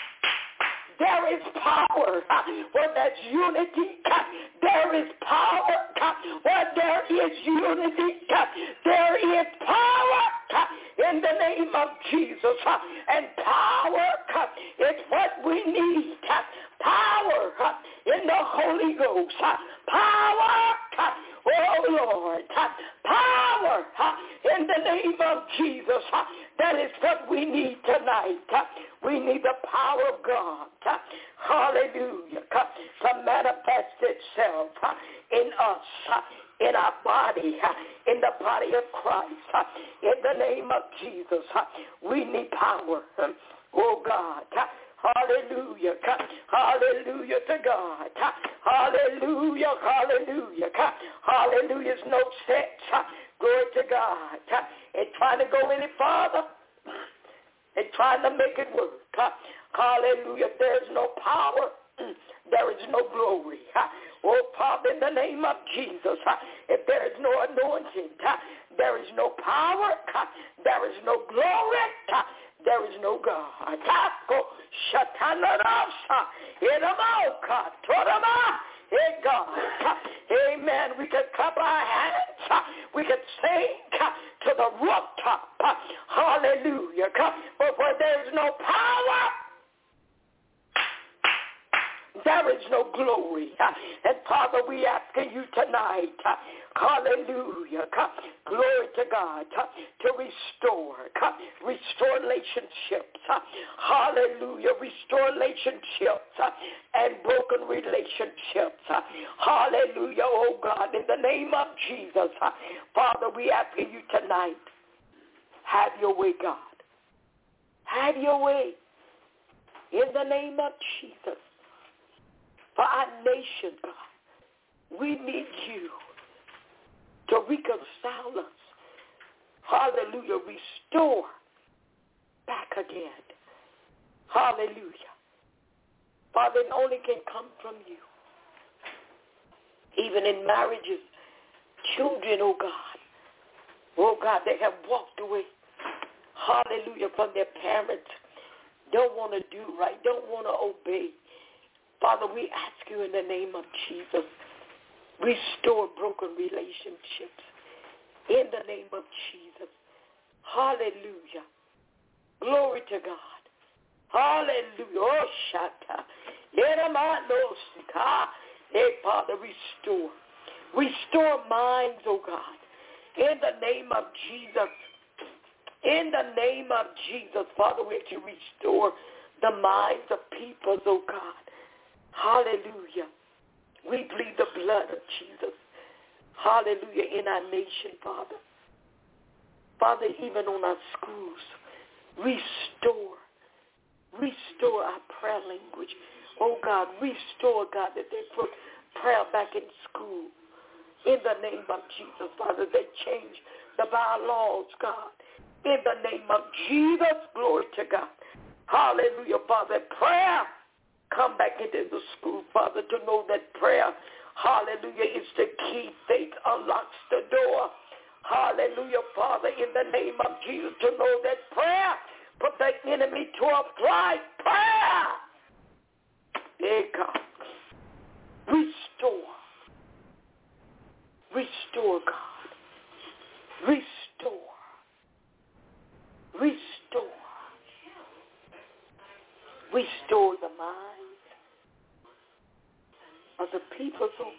there is power. Where there's unity, there is power. Where there is unity, there is power in the name of Jesus. And power is what we need. Power in the Holy Ghost. Power, oh Lord. Power in the name of Jesus. That is what we need tonight. We need the power of God. Hallelujah. To manifest itself in us, in our body, in the body of Christ. In the name of Jesus. We need power. Oh God. Hallelujah. Hallelujah to God. Hallelujah. Hallelujah. Hallelujah. There's no sense. Glory to God. And trying to go any farther and trying to make it work. Hallelujah. There's no power. There is no glory. Oh, Father, in the name of Jesus, if there is no anointing, there is no power, there is no glory, there is no God. Hey, God. Amen. We can clap our hands. We can sing to the rooftop. Hallelujah. But where there is no power, there is no glory. And Father, we asking you tonight, hallelujah, glory to God, to restore, restore relationships, hallelujah, restore relationships and broken relationships, hallelujah, oh God, in the name of Jesus. Father, we asking you tonight, have your way, God. Have your way in the name of Jesus. For our nation, God, we need you to reconcile us. Hallelujah. Restore back again. Hallelujah. Father, it only can come from you. Even in marriages, children, oh God. Oh God, they have walked away. Hallelujah. From their parents. Don't want to do right. Don't want to obey. Father, we ask you in the name of Jesus, restore broken relationships in the name of Jesus. Hallelujah. Glory to God. Hallelujah. Oh, Shata. Hey, Father, restore. Restore minds, oh God. In the name of Jesus. In the name of Jesus, Father, we have to restore the minds of people, oh God. Hallelujah. We plead the blood of Jesus. Hallelujah, in our nation, Father. Father, even on our schools, restore. Restore our prayer language. Oh, God, restore, God, that they put prayer back in school. In the name of Jesus, Father, they change the bylaws, God. In the name of Jesus, glory to God. Hallelujah, Father. Prayer come back into the school, Father, to know that prayer, hallelujah, is the key. Faith unlocks the door. Hallelujah, Father, in the name of Jesus, to know that prayer put the enemy to a flight. Prayer. Hey, God. Restore. Restore, God. Restore. Restore. Restore the minds of the people, oh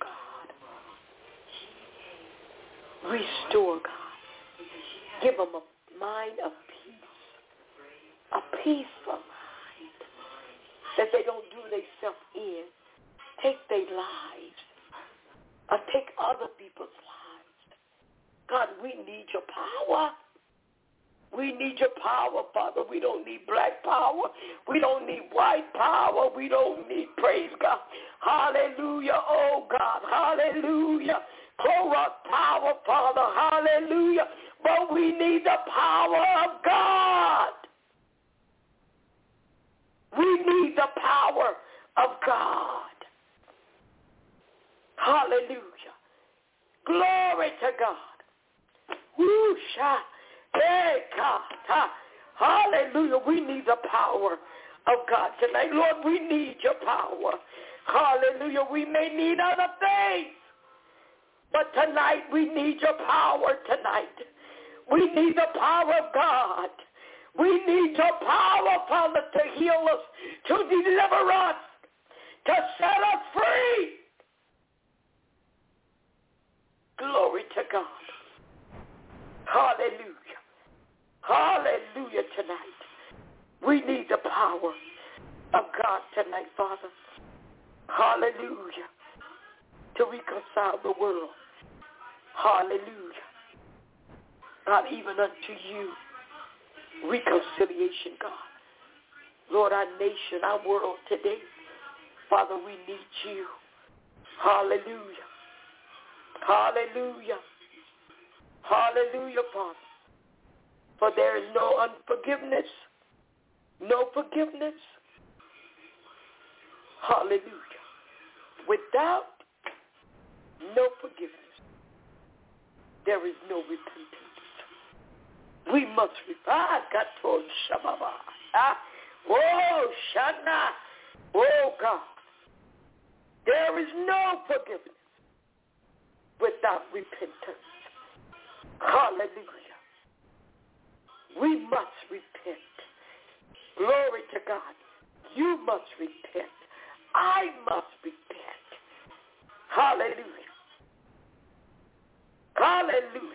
God. Restore, God. Give them a mind of peace, a peaceful mind, that they don't do themselves in, take their lives, or take other people's lives. God, we need your power. We need your power, Father. We don't need black power. We don't need white power. We don't need, praise God. Hallelujah, oh God. Hallelujah. Clorox power, Father. Hallelujah. But we need the power of God. We need the power of God. Hallelujah. Glory to God. Woo, sha. Hey, God. Ha. Hallelujah. We need the power of God tonight. Lord, we need your power. Hallelujah. We may need other things, but tonight we need your power tonight. We need the power of God. We need your power, Father, to heal us, to deliver us, to set us free. Glory to God. Hallelujah. Hallelujah tonight. We need the power of God tonight, Father. Hallelujah. To reconcile the world. Hallelujah. God, even unto you. Reconciliation, God. Lord, our nation, our world today, Father, we need you. Hallelujah. Hallelujah. Hallelujah, Father. For there is no unforgiveness, no forgiveness. Hallelujah. Without no forgiveness, there is no repentance. We must repent. God told Shababa. Oh, Shana. Oh, God. There is no forgiveness without repentance. Hallelujah. We must repent. Glory to God. You must repent. I must repent. Hallelujah. Hallelujah.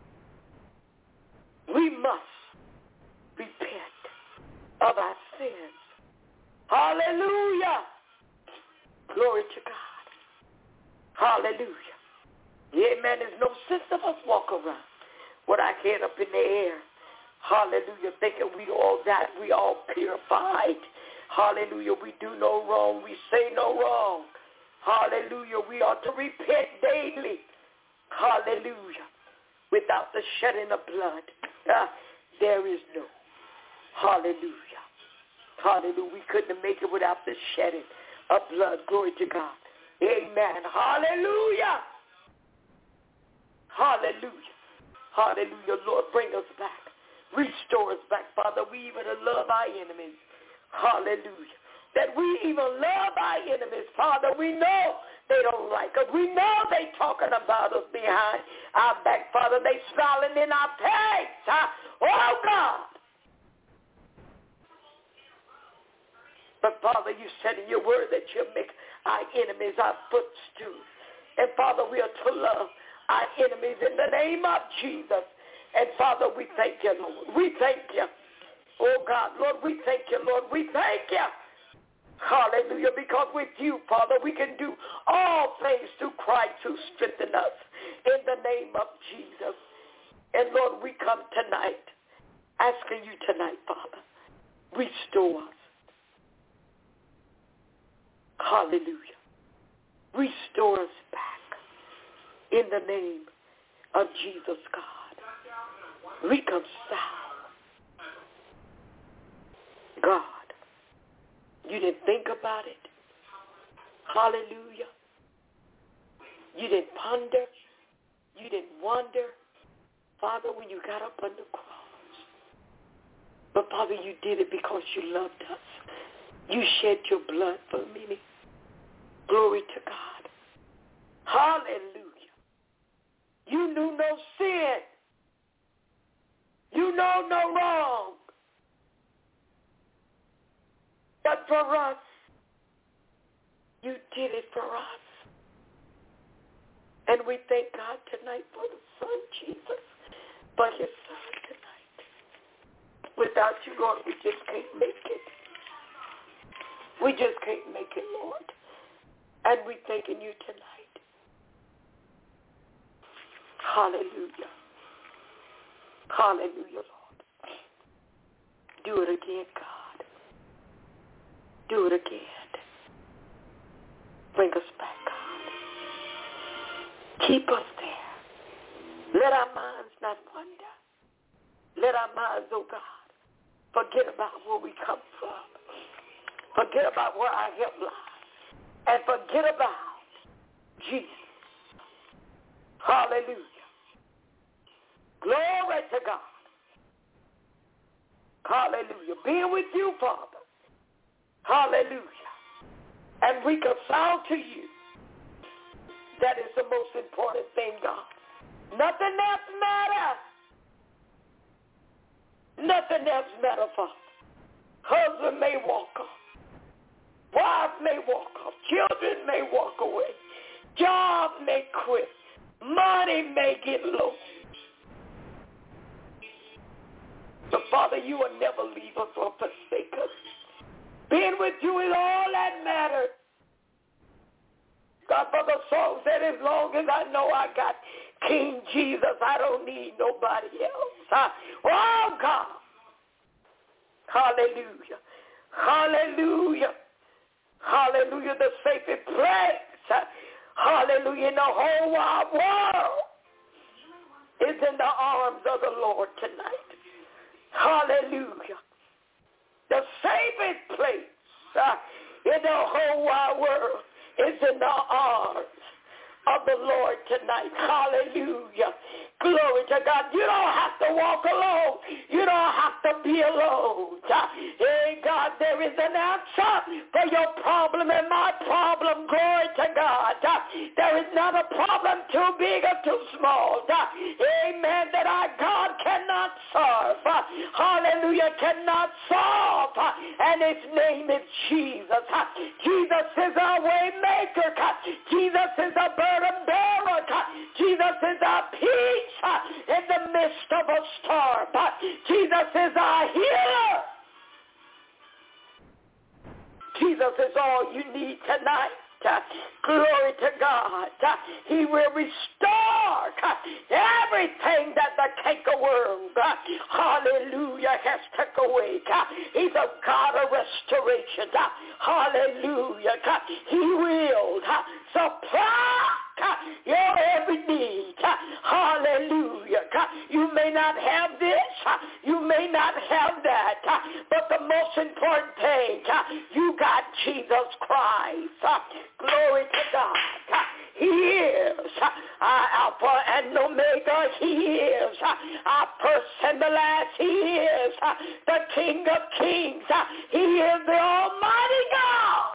We must repent of our sins. Hallelujah. Glory to God. Hallelujah. Amen. There's no sense of us walk around with our head up in the air. Hallelujah. Thinking we all that, we all purified. Hallelujah. We do no wrong. We say no wrong. Hallelujah. We ought to repent daily. Hallelujah. Without the shedding of blood, uh, there is no. Hallelujah. Hallelujah. We couldn't make it without the shedding of blood. Glory to God. Amen. Hallelujah. Hallelujah. Hallelujah. Lord, bring us back. Restore us back, Father. We even love our enemies. Hallelujah. That we even love our enemies, Father. We know they don't like us. We know they talking about us behind our back, Father. They smiling in our face. Huh? Oh, God. But, Father, you said in your word that you'll make our enemies our footstool. And, Father, we are to love our enemies in the name of Jesus. And Father, we thank you, Lord. We thank you. Oh God, Lord, we thank you, Lord. We thank you. Hallelujah. Because with you, Father, we can do all things through Christ who strengthens us in the name of Jesus. And Lord, we come tonight asking you tonight, Father, restore us. Hallelujah. Restore us back in the name of Jesus, God. Reconcile. God, you didn't think about it. Hallelujah. You didn't ponder. You didn't wonder, Father, when you got up on the cross. But, Father, you did it because you loved us. You shed your blood for many. Glory to God. Hallelujah. You knew no sin. You know no wrong. But for us, you did it for us. And we thank God tonight for the Son, Jesus, for his Son tonight. Without you, Lord, we just can't make it. We just can't make it, Lord. And we're thanking you tonight. Hallelujah. Hallelujah, Lord. Do it again, God. Do it again. Bring us back, God. Keep us there. Let our minds not wander. Let our minds, oh God, forget about where we come from. Forget about where our help lies. And forget about Jesus. Hallelujah. Glory to God. Hallelujah. Being with you, Father. Hallelujah. And reconcile to you. That is the most important thing, God. Nothing else matters. Nothing else matters, Father. Husband may walk off. Wife may walk off. Children may walk away. Job may quit. Money may get low. But Father, you will never leave us or forsake us. Being with you is all that matters. God, for the song said, as long as I know I got King Jesus, I don't need nobody else. Huh? Oh, God. Hallelujah. Hallelujah. Hallelujah. The safest place. Hallelujah. In the whole wide world is in the arms of the Lord tonight. Hallelujah. The safest place uh, in the whole wide world is in the arms of the Lord tonight. Hallelujah. Glory to God. You don't have to walk alone. You don't have to be alone. Hey, God, there is an answer for your problem and my problem. Glory to God. There is not a problem too big or too small. Amen. That our God cannot solve. Hallelujah. Cannot solve. And his name is Jesus. Jesus is our way maker. Jesus is our burden bearer. Jesus is our peace in the midst of a storm. Jesus is our healer. Jesus is all you need tonight. Glory to God. He will restore everything that the cankerworm, hallelujah, has taken away. He's a God of restoration. Hallelujah. He will supply your every need. Hallelujah. You may not have this. You may not have that. But the most important thing, you got Jesus Christ. Glory to God. He is our Alpha and Omega. He is our first and the last. He is the King of Kings. He is the Almighty God.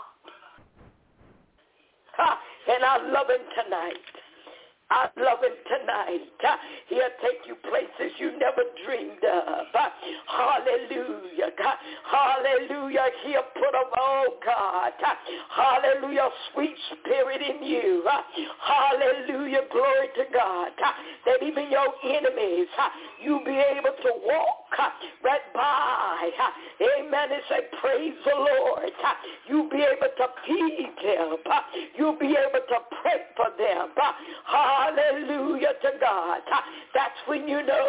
And I love him tonight. I love him tonight. He'll take you places you never dreamed of. Hallelujah. Hallelujah. He'll put a, oh God, hallelujah, sweet spirit in you. Hallelujah. Glory to God. That even your enemies, you'll be able to walk right by. Amen. And say, praise the Lord. You'll be able to feed them. You'll be able to pray for them. Hallelujah to God. That's when you know,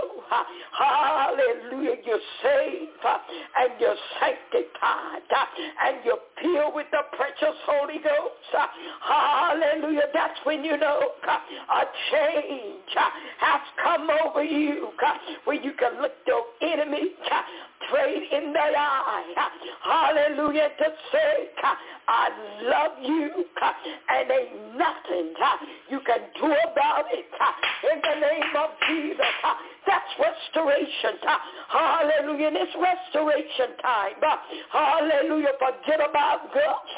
hallelujah, you're saved and you're sanctified and you're filled with the precious Holy Ghost. Hallelujah. That's when you know a change has come over you, where you can look your enemy straight in the eye. Hallelujah. To say, I love you, and ain't nothing you can do about it. In the name of Jesus. That's restoration. Hallelujah. And it's restoration time. Hallelujah. Forget about guilt.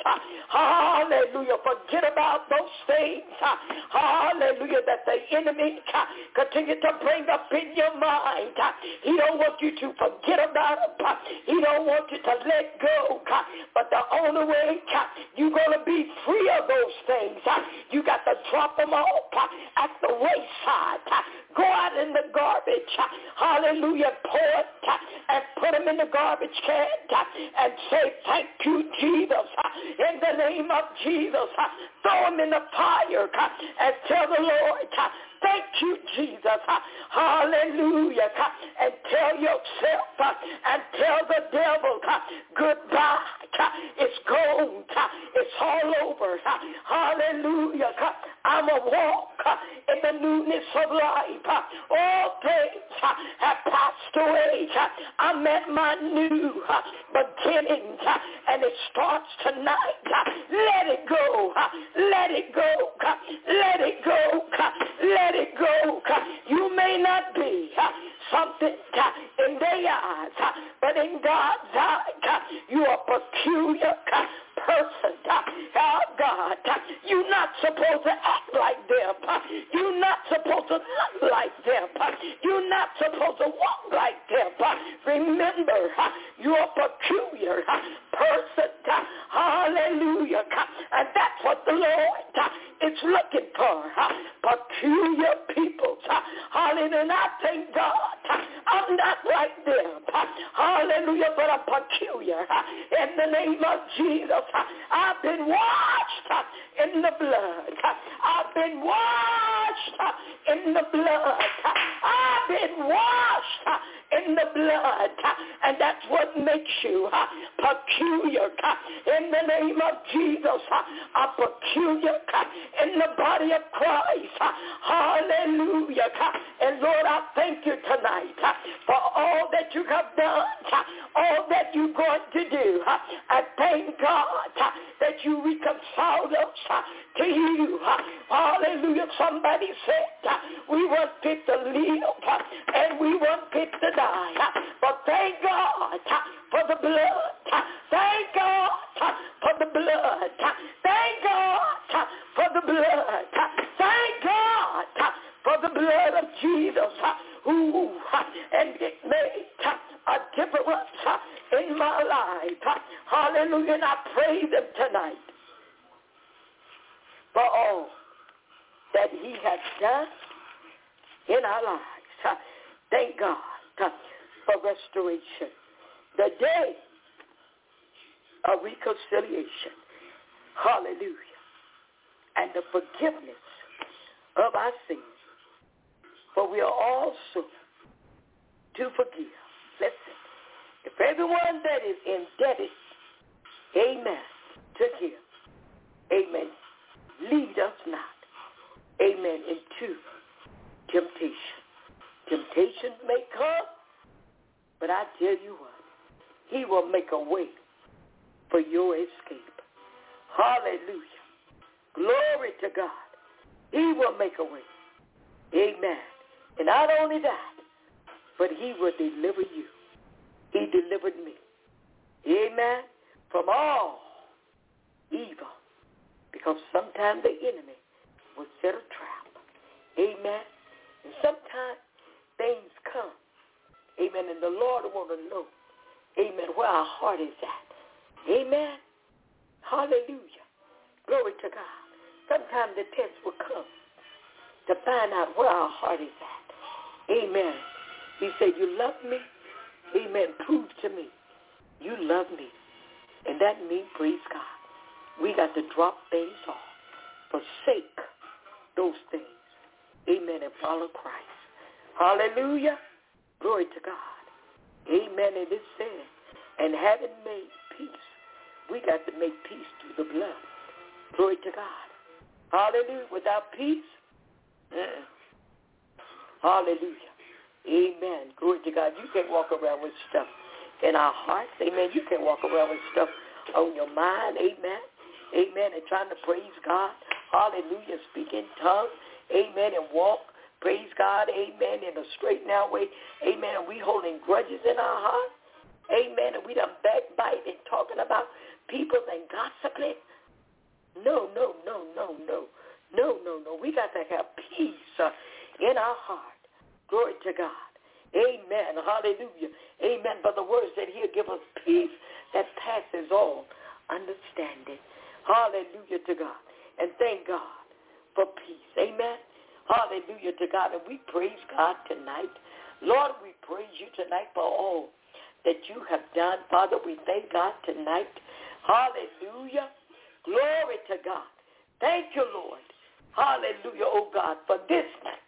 Hallelujah. Forget about those things. Hallelujah. That the enemy continue to bring up in your mind. He don't want you to forget about it. He don't want you to let go. But the only way you're going to be free of those things, you got to drop them off at the wayside. Go out in the garbage. Hallelujah. Pour it and put them in the garbage can and say, thank you, Jesus. In the name of Jesus. Throw them in the fire and tell the Lord, thank you, Jesus. Hallelujah. And tell yourself and tell the devil, goodbye. It's gone. It's all over. Hallelujah. I'm a walk in the newness of life. All things have passed away. I'm at my new beginning, and it starts tonight. Let it go. Let it go. Let it go. Let it go. You may not be something in their eyes, but in God's eyes, you are a peculiar person. Oh, God, you're not supposed to act like them. You're not supposed to look like them. You're not supposed to walk like them. Remember, you're a peculiar person. Hallelujah. And that's what the Lord is looking for. Peculiar people. Hallelujah. And I thank God I'm not like them. Hallelujah. But I'm peculiar. In the name of Jesus. I've been washed in the blood. I've been washed in the blood. I've been washed in the blood. And that's what makes you peculiar. In the name of Jesus. A peculiar in the body of Christ. Hallelujah. And Lord, I thank you tonight for all that you have done, all that you're going to do. I thank God that you reconciled us to you. Hallelujah. Somebody said we weren't fit to live and we weren't fit to die. But thank God for the blood. Thank God for the blood. Thank God for the blood. Thank God for the blood of Jesus. Ooh, and it made a difference in my life. Hallelujah. And I praise him tonight for all that he has done in our lives. Thank God for restoration. The day of reconciliation. Hallelujah. And the forgiveness of our sins. For we are also to forgive. Listen, if everyone that is indebted, amen, to him, amen, lead us not, amen, into temptation. Temptations may come, but I tell you what, he will make a way for your escape. Hallelujah. Glory to God. He will make a way. Amen. And not only that, but he will deliver you. He delivered me. Amen. From all evil. Because sometimes the enemy will set a trap. Amen. And sometimes things come. Amen. And the Lord want to know, amen, where our heart is at. Amen. Hallelujah. Glory to God. Sometimes the test will come to find out where our heart is at. Amen. He said, you love me? Amen. Prove to me you love me. And that means, praise God, we got to drop things off, forsake those things. Amen. And follow Christ. Hallelujah. Glory to God. Amen. And it said, and having made peace, we got to make peace through the blood. Glory to God. Hallelujah. Without peace, uh-uh. Hallelujah. Amen. Glory to God. You can't walk around with stuff in our hearts. Amen. You can't walk around with stuff on your mind. Amen. Amen. And trying to praise God. Hallelujah. Speak in tongues. Amen. And walk. Praise God. Amen. In a straight and out way. Amen. And we holding grudges in our heart. Amen. And we done backbite and talking about people and gossiping. No, no, no, no, no. No, no, no. We got to have peace uh, in our heart. Glory to God. Amen. Hallelujah. Amen. But the word said he'll give us peace that passes all understanding. Hallelujah to God. And thank God for peace. Amen. Hallelujah to God. And we praise God tonight. Lord, we praise you tonight for all that you have done. Father, we thank God tonight. Hallelujah. Glory to God. Thank you, Lord. Hallelujah, oh God, for this night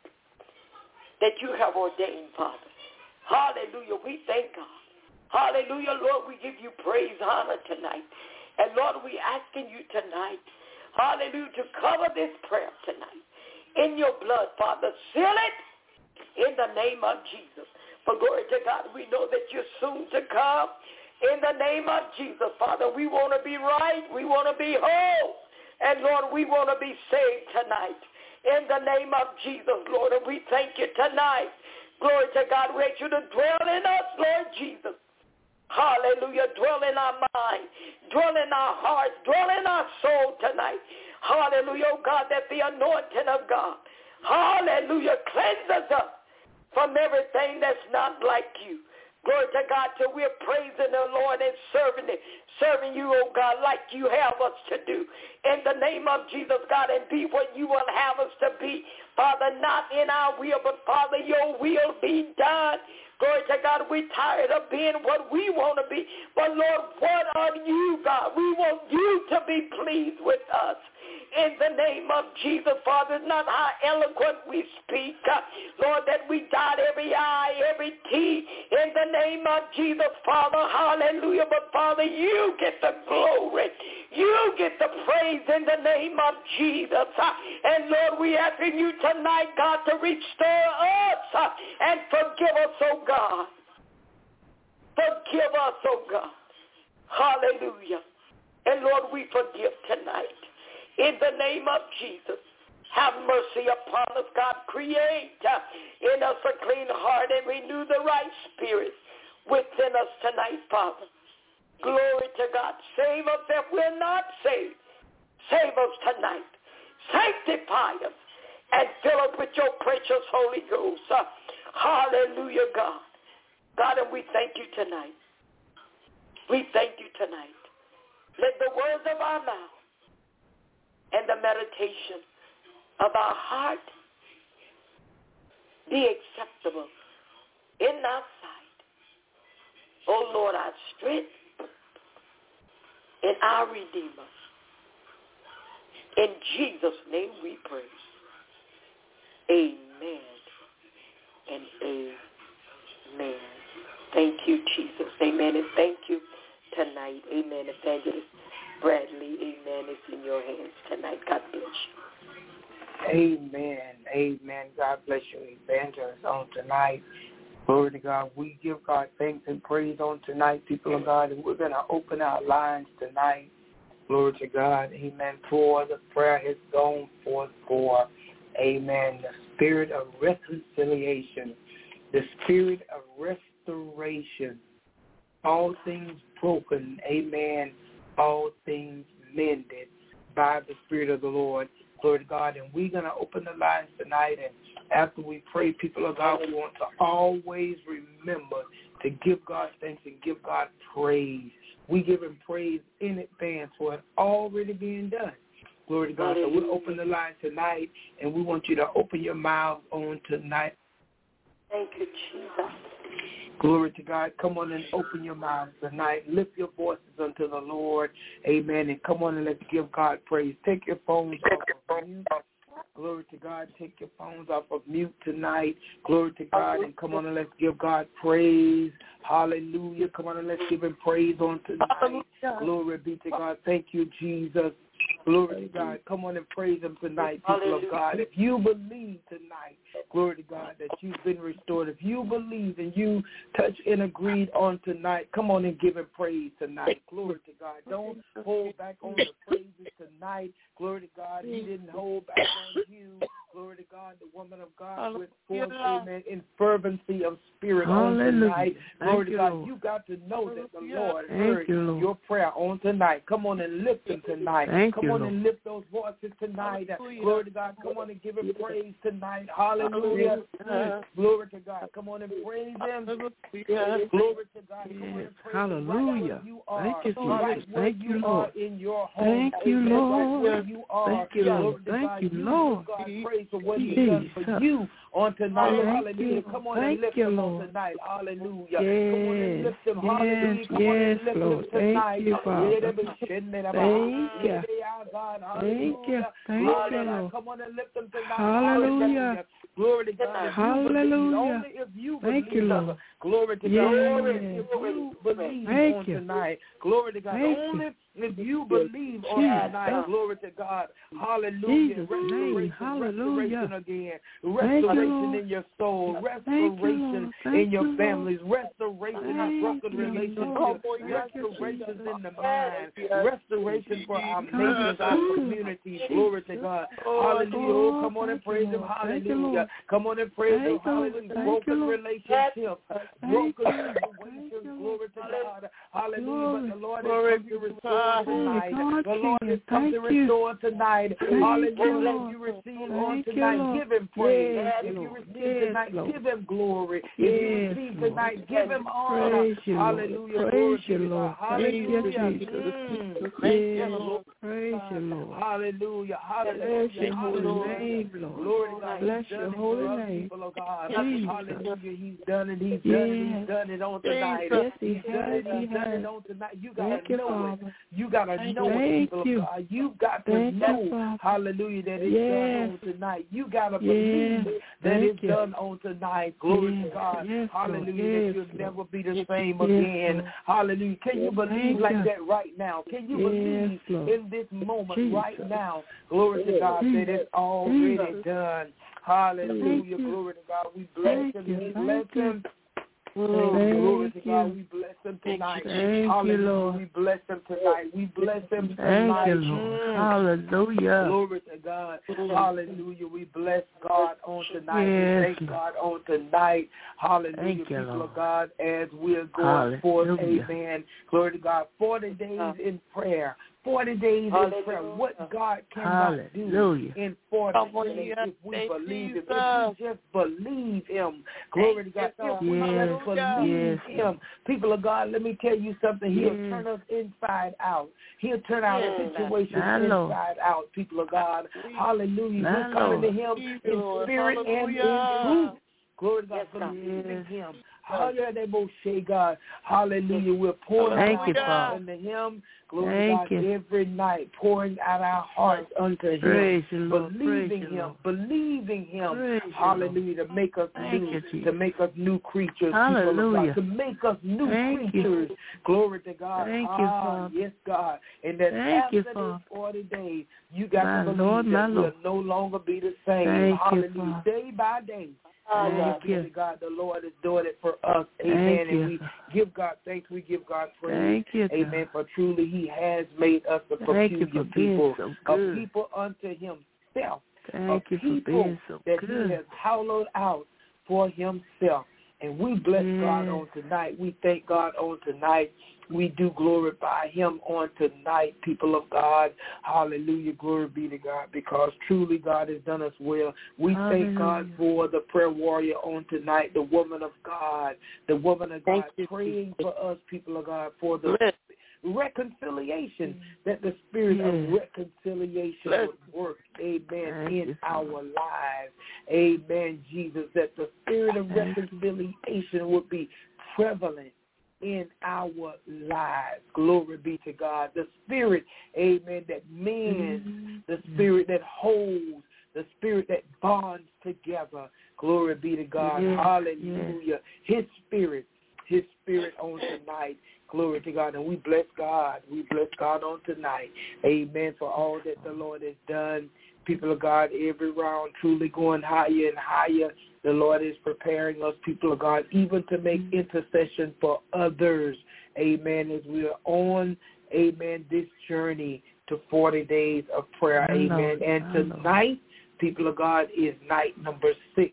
that you have ordained, Father. Hallelujah, we thank God. Hallelujah, Lord, we give you praise, honor tonight. And Lord, we asking you tonight, hallelujah, to cover this prayer tonight in your blood, Father. Seal it in the name of Jesus. For glory to God, we know that you're soon to come. In the name of Jesus, Father, we want to be right. We want to be whole. And, Lord, we want to be saved tonight. In the name of Jesus, Lord, and we thank you tonight. Glory to God. We ask you to dwell in us, Lord Jesus. Hallelujah. Dwell in our mind. Dwell in our hearts. Dwell in our soul tonight. Hallelujah, oh God, that the anointing of God, hallelujah, cleanses us from everything that's not like you. Glory to God, till we're praising the Lord and serving it, serving you, oh God, like you have us to do. In the name of Jesus, God, and be what you will have us to be. Father, not in our will, but Father, your will be done. Glory to God, we're tired of being what we want to be. But Lord, what are you, God? We want you to be pleased with us. In the name of Jesus, Father, not how eloquent we speak, uh, Lord, that we dot every I, every T, in the name of Jesus, Father, hallelujah. But Father, you get the glory. You get the praise in the name of Jesus. Uh, and Lord, we asking you tonight, God, to restore us uh, and forgive us, oh God. Forgive us, oh God. Hallelujah. And Lord, we forgive tonight. In the name of Jesus, have mercy upon us, God. Create uh, in us a clean heart and renew the right spirit within us tonight, Father. Glory to God. Save us if we're not saved. Save us tonight. Sanctify us and fill us with your precious Holy Ghost. Uh, hallelujah, God. God, and we thank you tonight. We thank you tonight. Let the words of our mouth and the meditation of our heart be acceptable in thy sight. O Lord, our strength and our Redeemer. In Jesus' name we pray. Amen and amen. Thank you, Jesus. Amen. And thank you tonight. Amen. Evangelist Bradley, amen, it's in your hands tonight. God bless you. Amen. Amen. God bless you, evangelist, on tonight. Glory to God. We give God thanks and praise on tonight, people of God, and we're going to open our lines tonight. Glory to God. Amen. For the prayer has gone forth for, amen, the spirit of reconciliation, the spirit of restoration, all things broken, amen, all things mended by the Spirit of the Lord. Glory to God. And we're going to open the lines tonight. And after we pray, people of God, we want to always remember to give God thanks and give God praise. We give him praise in advance for it already being done. Glory to God. So we'll open the line tonight, and we want you to open your mouth on tonight. Thank you, Jesus. Glory to God. Come on and open your mouth tonight. Lift your voices unto the Lord. Amen. And come on and let's give God praise. Take your phones off of mute. Glory to God. Take your phones off of mute tonight. Glory to God. And come on and let's give God praise. Hallelujah. Come on and let's give him praise on tonight. Glory be to God. Thank you, Jesus. Glory to God. Come on and praise him tonight, people of God. If you believe tonight, glory to God, that you've been restored. If you believe and you touch and agreed on tonight, come on and give him praise tonight. Glory to God. Don't hold back on the praises tonight. Glory to God. He didn't hold back on you. Glory to God. The woman of God went forth, amen, in fervency of spirit on tonight. Glory to God. You got to know that the Lord heard your prayer on tonight. Come on and lift him tonight. Come on and lift those voices tonight. Glory to God. Come on and give him praise tonight. Hallelujah. Glory to God. Come on and praise him. Glory to God. Come on and praise Hallelujah. him. Right Thank you, right Jesus. Thank you, Lord. In your home. Thank you, Right Lord. where you are. Thank you, Lord. Thank you, Lord. God, praise for what he's done for you on tonight. Thank Hallelujah. you. Come on Thank and lift you, him Lord. on tonight. Hallelujah. Yes. Come on and lift him. Hallelujah. Yes, Come on and yes, lift Lord. him tonight. Thank you, Father. Thank you. God. Thank you. Thank Glory you, to God. Lord. Come on and lift him tonight. Hallelujah. Glory to God. If Hallelujah. Only if you Thank believe. you, Lord. Glory to Yes. God. Only if you believe Thank on you. tonight. Glory to God. Thank Only you. if you believe on Jesus. tonight. Glory to God. Hallelujah. Jesus' Restoration, name. Hallelujah. restoration again. Thank you, Restoration Lord. in your soul. Thank you, Restoration Lord. Thank in your you, families. Restoration in Thank broken you, relationships. Lord. Thank you, Restorations Jesus. in the mind. Restoration for our nations, our Hallelujah. communities. Glory to God. Oh, Hallelujah. Oh, come on and thank you, praise him. Lord. Thank you, Hallelujah. Lord. Come on and praise him. Thank you, Lord. Hallelujah. Thank Broken you, Lord. relationships. Thank Broken you. situations. Thank you, Glory to God. Hallelujah. Glory. But the Lord Glory is come to restore tonight. God, The Lord is Jesus. come Thank to you. restore tonight. Thank Hallelujah. you, Let Lord. you receive Thank on you, tonight. Lord. Give him praise. Yes, If you Lord. receive Yes, tonight, Lord. give him glory. If Yes, you receive Lord. tonight, give him honor. Praise you, Lord. Hallelujah. Praise Glory you, to God. Lord. Thank you, Hallelujah. Jesus. Mm. Yes, Lord. Praise you, Lord. Hallelujah. Bless Hallelujah. your holy Hallelujah. name, Lord. Glory to God. Bless He's your done it holy for us, name. people of God. Jesus. Hallelujah. He's done it. He's Yes. done it. He's done it on tonight. Yes, he He's done has. it. He He's done has. it on tonight. You gotta Thank you, know Father. it. You gotta know it, Thank people you. of God. You got to Thank you, know, Father. hallelujah, that it's Yes. done on tonight. You gotta Yes. believe that Thank it's you. done on tonight. Glory Yes. to God. Yes, Lord. Hallelujah. Yes, That you'll Lord. never be the same Yes, again. Lord. Hallelujah. Can you believe Thank like you. that right now? Can you Yes, believe Lord. in this moment Jesus. right now? Glory to God that it's already done. Hallelujah. Glory to God. We bless Thank him. you. We Thank bless you. him. Thank Glory to you. God. We bless him tonight. Thank Hallelujah. you, Lord. We bless him tonight. We bless him Thank tonight. you, Lord. Mm. Hallelujah. Glory to God. Hallelujah. We bless God on tonight. Yes. We thank God on tonight. Hallelujah. Thank you, People Lord. of God, as we're going forth, Hallelujah. amen. Glory to God. forty days in prayer. forty days in prayer. What God cannot Hallelujah. do in forty days if we believe Him. If we just believe Him. Glory to God. If we Yes. just believe Yes. Him. People of God, let me tell you something. He'll Yes. turn us inside out. He'll turn our situations My Lord. inside out, people of God. Hallelujah. My We're coming to Lord. Him in spirit and in truth. Glory to God. Believing Him. Hallelujah, God. Hallelujah. We're pouring Thank out you, our hearts Father. unto Him. Glory Thank to God. you. Every night, pouring out our hearts unto Praise Him. you, Lord. Believing Praise you, Him. Lord. Believing Him. Praise you, Hallelujah. To make us Thank new. you, Jesus. To make us new creatures. Hallelujah. People of God. To make us new Thank you. creatures. Glory to God. Thank you, ah, Father. yes, God. And that Thank after you, this Father. forty days, you got My to believe Lord, my that we'll Lord. no longer be the same. Thank you, Hallelujah. Father. Day by day. Thank Glory be you. to God. The Lord is doing it for us. Amen. Thank and you. we give God thanks. We give God praise. Thank you, God. Amen. For truly He has made us a Thank you peculiar for being people. so A good. people unto Himself. Thank a you for people being so that good. He has hollowed out for Himself. And we bless Yes. God on tonight. We thank God on tonight. We do glorify him on tonight, people of God. Hallelujah. Glory be to God, because truly God has done us well. We Hallelujah. thank God for the prayer warrior on tonight, the woman of God, the woman of God, Thank you, praying for us, people of God, for the Bless. reconciliation, that the spirit Yes. of reconciliation Bless. would work, amen, Thank in you, our Father. lives. Amen, Jesus, that the spirit of Thank you. reconciliation would be prevalent in our lives. Glory be to God. The spirit, amen, that mends, Mm-hmm. the spirit that holds, the spirit that bonds together. Glory be to God. Yes. Hallelujah. His spirit, his spirit on tonight. Glory to God. And we bless God. We bless God on tonight. Amen. For all that the Lord has done. People of God, every round truly going higher and higher. The Lord is preparing us, people of God, even to make intercession for others. Amen. As we are on, amen, this journey to forty days of prayer. My Amen. Lord, And my tonight, people of God, is night number six.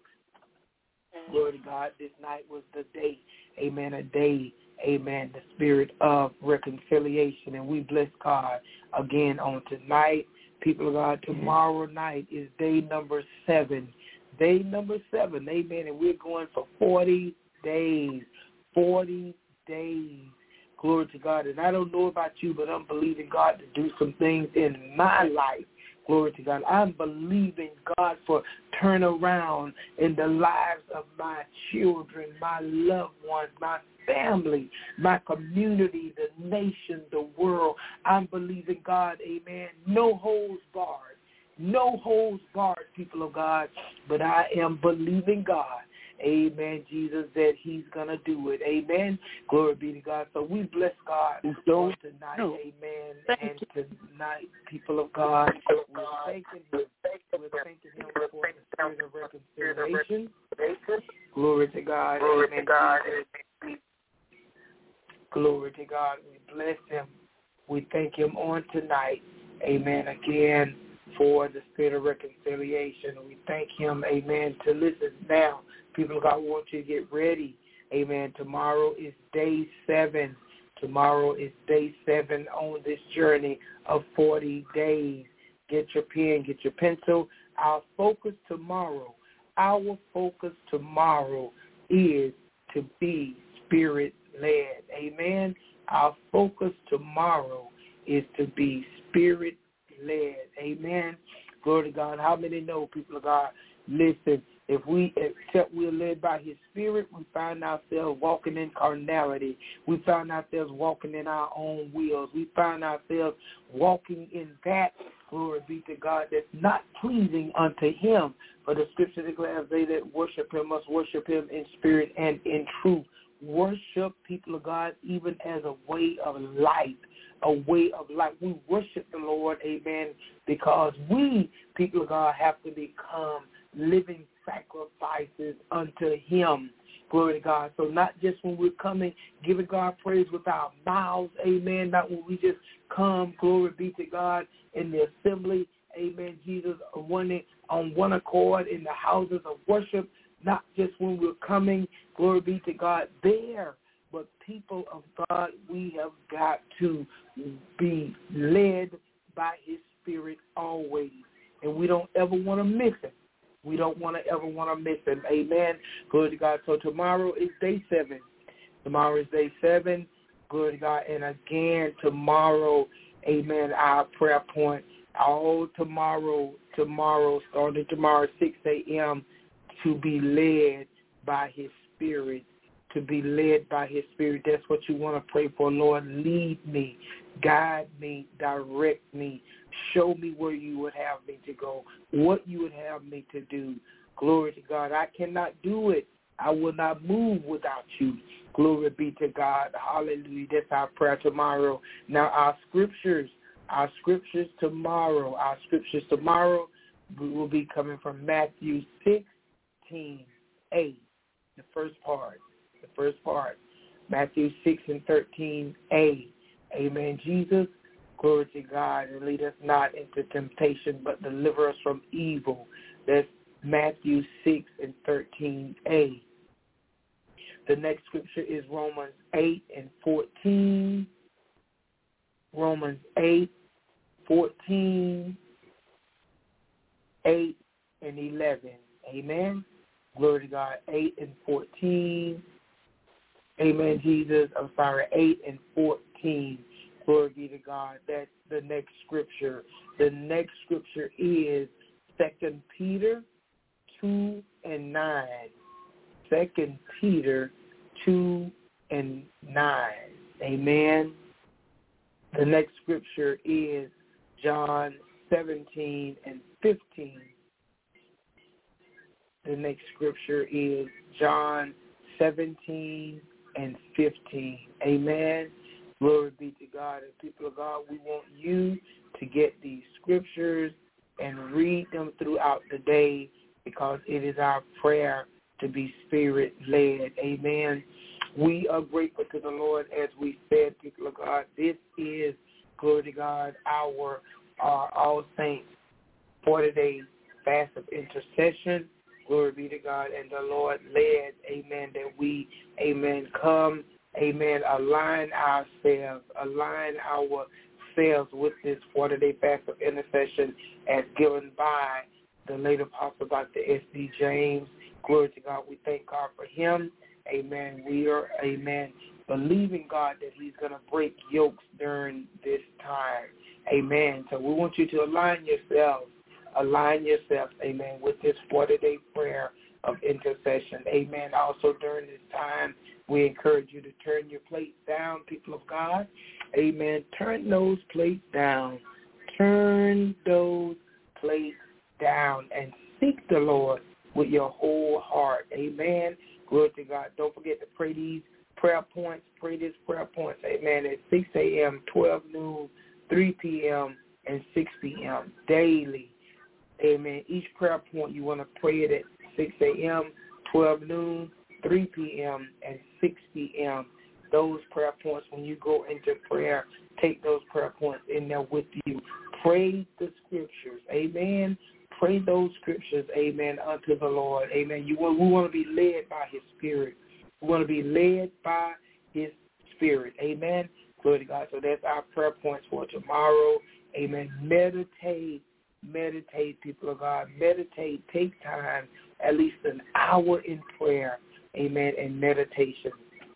Glory to God. This night was the day. Amen. A day. Amen. The spirit of reconciliation. And we bless God again on tonight. People of God, tomorrow night is day number seven. Day number seven. Amen. And we're going for forty days. forty days. Glory to God. And I don't know about you, but I'm believing God to do some things in my life. Glory to God. I'm believing God for turnaround in the lives of my children, my loved ones, my family, my community, the nation, the world. I'm believing God, amen. No holds barred. No holds barred, people of God. But I am believing God, amen, Jesus, that he's going to do it. Amen. Glory be to God. So we bless God on tonight. Amen. And tonight, people of God, we're thanking him. We're thanking him for the spirit of reconciliation. Glory to God. Glory Amen. to God. Glory to God. We bless him. We thank him on tonight. Amen. Again, for the spirit of reconciliation. We thank him. Amen. To listen now. People of God, want you to get ready. Amen. Tomorrow is day seven. Tomorrow is day seven on this journey of forty days. Get your pen, get your pencil. Our focus tomorrow, our focus tomorrow is to be spirit-led. Amen. Our focus tomorrow is to be spirit-led. Amen. Glory to God. How many know, people of God? Listen, if we except we're led by his spirit, we find ourselves walking in carnality. We find ourselves walking in our own wills. We find ourselves walking in that, glory be to God, that's not pleasing unto him. For the scripture declares, they that worship him must worship him in spirit and in truth. Worship, people of God, even as a way of life. A way of life. We worship the Lord, amen, because we, people of God, have to become living sacrifices unto him. Glory to God. So not just when we're coming, giving God praise with our mouths, amen, not when we just come, glory be to God, in the assembly, amen, Jesus, one, on one accord in the houses of worship, not just when we're coming, glory be to God, there. But people of God, we have got to be led by his spirit always. And we don't ever want to miss him. We don't want to ever want to miss him. Amen. Glory to God. So tomorrow is day seven. Tomorrow is day seven. Glory to God. And again, tomorrow, amen, our prayer point, all tomorrow, tomorrow, starting tomorrow, six a.m., to be led by his spirit. To be led by his spirit. That's what you want to pray for. Lord, lead me, guide me, direct me, show me where you would have me to go, what you would have me to do. Glory to God. I cannot do it. I will not move without you. Glory be to God. Hallelujah. That's our prayer tomorrow. Now our scriptures, our scriptures tomorrow, our scriptures tomorrow will be coming from Matthew sixteen a, the first part. The first part, Matthew six and thirteen a. Amen. Jesus, glory to God, and lead us not into temptation, but deliver us from evil. That's Matthew six and thirteen a. The next scripture is Romans eight and fourteen. Romans eight, fourteen, eight, and eleven. Amen. Glory to God. eight and fourteen. Amen, Jesus. I'm sorry, eight and fourteen. Glory be to God. That's the next scripture. The next scripture is Second Peter two and nine. Second Peter two and nine. Amen. The next scripture is John seventeen and fifteen. The next scripture is John seventeen and fifteen. Amen. Glory be to God. And people of God, we want you to get these scriptures and read them throughout the day, because it is our prayer to be Spirit-led. Amen. We are grateful to the Lord, as we said, people of God. This is, glory to God, our uh, All Saints forty-day fast of intercession. Glory be to God. And the Lord led, amen, that we, amen, come, amen, align ourselves, align ourselves with this forty-day fast of intercession as given by the late Apostle Doctor S D James. Glory to God. We thank God for him. Amen. We are, amen, believing God that he's going to break yokes during this time. Amen. So we want you to align yourself, align yourself, amen, with this forty-day prayer of intercession. Amen. Also during this time, we encourage you to turn your plates down, people of God. Amen. Turn those plates down. Turn those plates down and seek the Lord with your whole heart. Amen. Glory to God. Don't forget to pray these prayer points. Pray these prayer points, amen, at six a.m., twelve noon, three p.m., and six p.m. daily. Amen. Each prayer point, you want to pray it at six a.m., twelve noon, three p.m., and six p.m. Those prayer points, when you go into prayer, take those prayer points in there with you. Pray the scriptures. Amen. Pray those scriptures, amen, unto the Lord. Amen. You want, we want to be led by his Spirit. We want to be led by his Spirit. Amen. Glory to God. So that's our prayer points for tomorrow. Amen. Meditate. Meditate, people of God. Meditate. Take time, at least an hour in prayer. Amen. And meditation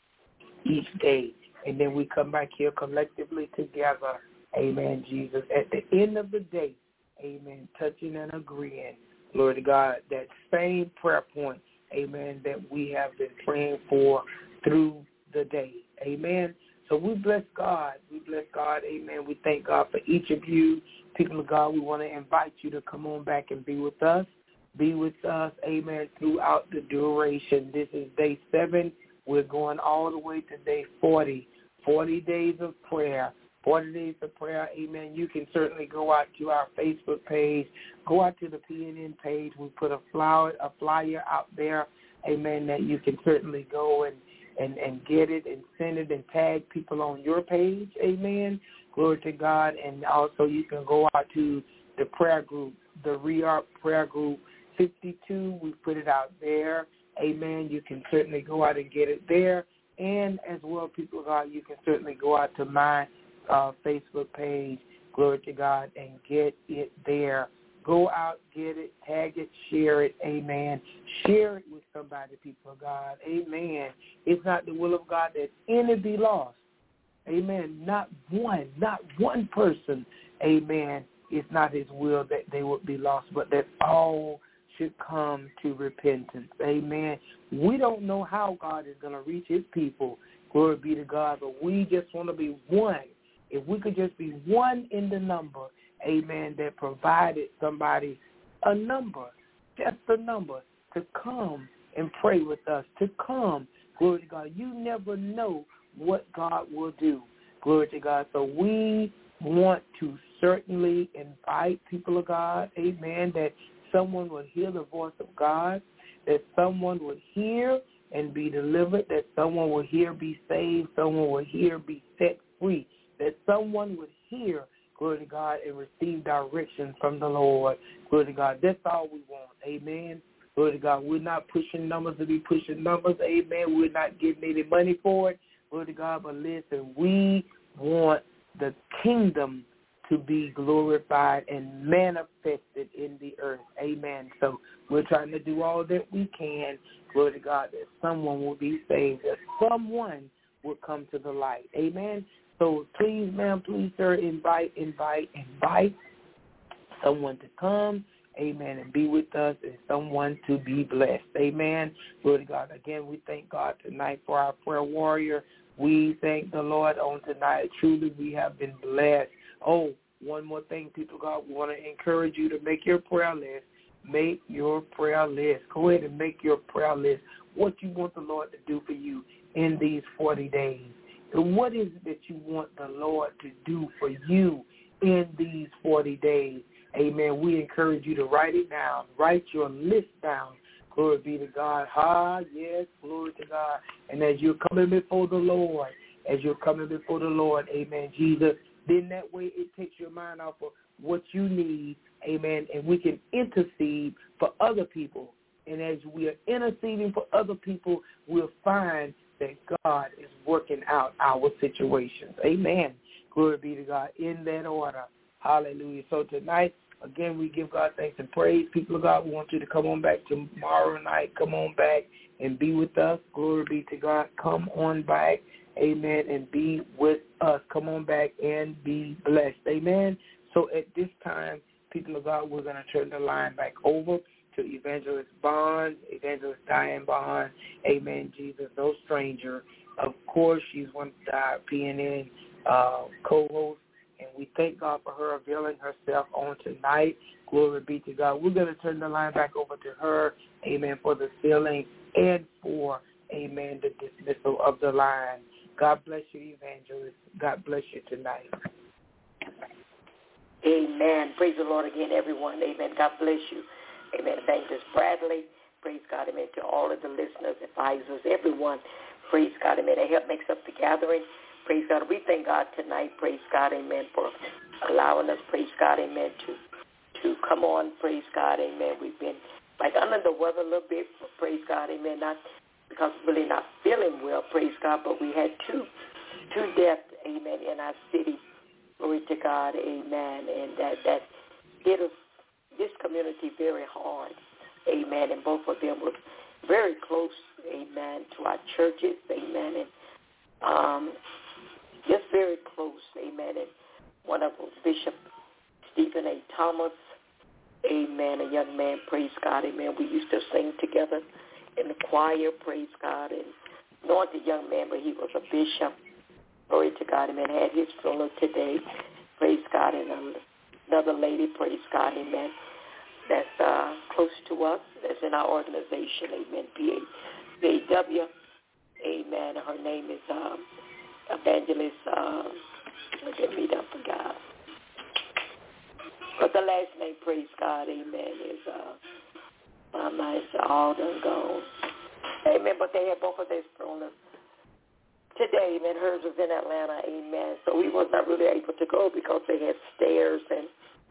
each day. And then we come back here collectively together. Amen, Jesus. At the end of the day, amen, touching and agreeing, glory to God, that same prayer point, amen, that we have been praying for through the day. Amen. So we bless God. We bless God. Amen. We thank God for each of you. People of God, we want to invite you to come on back and be with us. Be with us, amen, throughout the duration. This is day seven. We're going all the way to day forty, forty days of prayer. forty days of prayer, amen. You can certainly go out to our Facebook page, go out to the P N N page. We put a flyer, a flyer out there, amen, that you can certainly go and, and, and get it and send it and tag people on your page, amen. Glory to God. And also you can go out to the prayer group, the Re-Arc Prayer Group fifty-two. We put it out there, amen. You can certainly go out and get it there. And as well, people of God, you can certainly go out to my Uh, Facebook page, glory to God, and get it there. Go out, get it, tag it, share it, amen. Share it with somebody, people of God, amen. It's not the will of God that any be lost, amen. Not one, not one person, amen. It's not his will that they would be lost, but that all should come to repentance, amen. We don't know how God is going to reach his people, glory be to God, but we just want to be one. If we could just be one in the number, amen, that provided somebody a number, just a number, to come and pray with us, to come, glory to God. You never know what God will do, glory to God. So we want to certainly invite people of God, amen, that someone would hear the voice of God, that someone would hear and be delivered, that someone would hear be saved, someone would hear be set free, that someone would hear, glory to God, and receive direction from the Lord. Glory to God. That's all we want. Amen. Glory to God. We're not pushing numbers to be pushing numbers. Amen. We're not getting any money for it. Glory to God. But listen, we want the kingdom to be glorified and manifested in the earth. Amen. So we're trying to do all that we can. Glory to God, that someone will be saved, that someone will come to the light. Amen. So please, ma'am, please, sir, invite, invite, invite someone to come. Amen. And be with us and someone to be blessed. Amen. Glory to God. Again, we thank God tonight for our prayer warrior. We thank the Lord on tonight. Truly, we have been blessed. Oh, one more thing, people of God, we want to encourage you to make your prayer list. Make your prayer list. Go ahead and make your prayer list. What you want the Lord to do for you in these forty days. And what is it that you want the Lord to do for you in these forty days? Amen. We encourage you to write it down. Write your list down. Glory be to God. Ah, yes, glory to God. And as you're coming before the Lord, as you're coming before the Lord, amen, Jesus, then that way it takes your mind off of what you need, amen, and we can intercede for other people. And as we are interceding for other people, we'll find that God is working out our situations. Amen. Glory be to God in that order. Hallelujah. So tonight, again, we give God thanks and praise. People of God, we want you to come on back tomorrow night. Come on back and be with us. Glory be to God. Come on back, amen, and be with us. Come on back and be blessed. Amen. So at this time, people of God, we're going to turn the line back over to Evangelist Bond, Evangelist Diane Bond. Amen, Jesus, no stranger. Of course, she's one of our P N N uh, co-hosts. And we thank God for her availing herself on tonight. Glory be to God. We're going to turn the line back over to her, amen, for the sealing and for, amen, the dismissal of the line. God bless you, Evangelist. God bless you tonight. Amen. Praise the Lord again, everyone. Amen. God bless you. Amen. Evangelist Bradley. Praise God. Amen. To all of the listeners, advisors, everyone. Praise God. Amen. They help makes up the gathering. Praise God. We thank God tonight, praise God, amen, for allowing us, praise God, amen, to to come on, praise God, amen. We've been like under the weather a little bit, praise God, amen, not because we're really not feeling well, praise God, but we had two two deaths, amen, in our city, glory to God, amen, and that, that hit us, this community very hard, amen, and both of them were very close, amen, to our churches, amen, and um, just very close, amen. And one of them, Bishop Stephen A. Thomas, amen, a young man, praise God, amen. We used to sing together in the choir, praise God, and not a young man, but he was a bishop, glory to God, amen. Had his funeral today, praise God, and another lady, praise God, amen, that's uh, close to us, that's in our organization, amen, P A W, amen. Her name is um, Evangelist, uh, look at me, I forgot. But the last name, praise God, amen, is, uh, my mind's all done gone. Amen, but they had both of their funerals today, amen. Hers was in Atlanta, amen. So we was not really able to go because they had stairs and,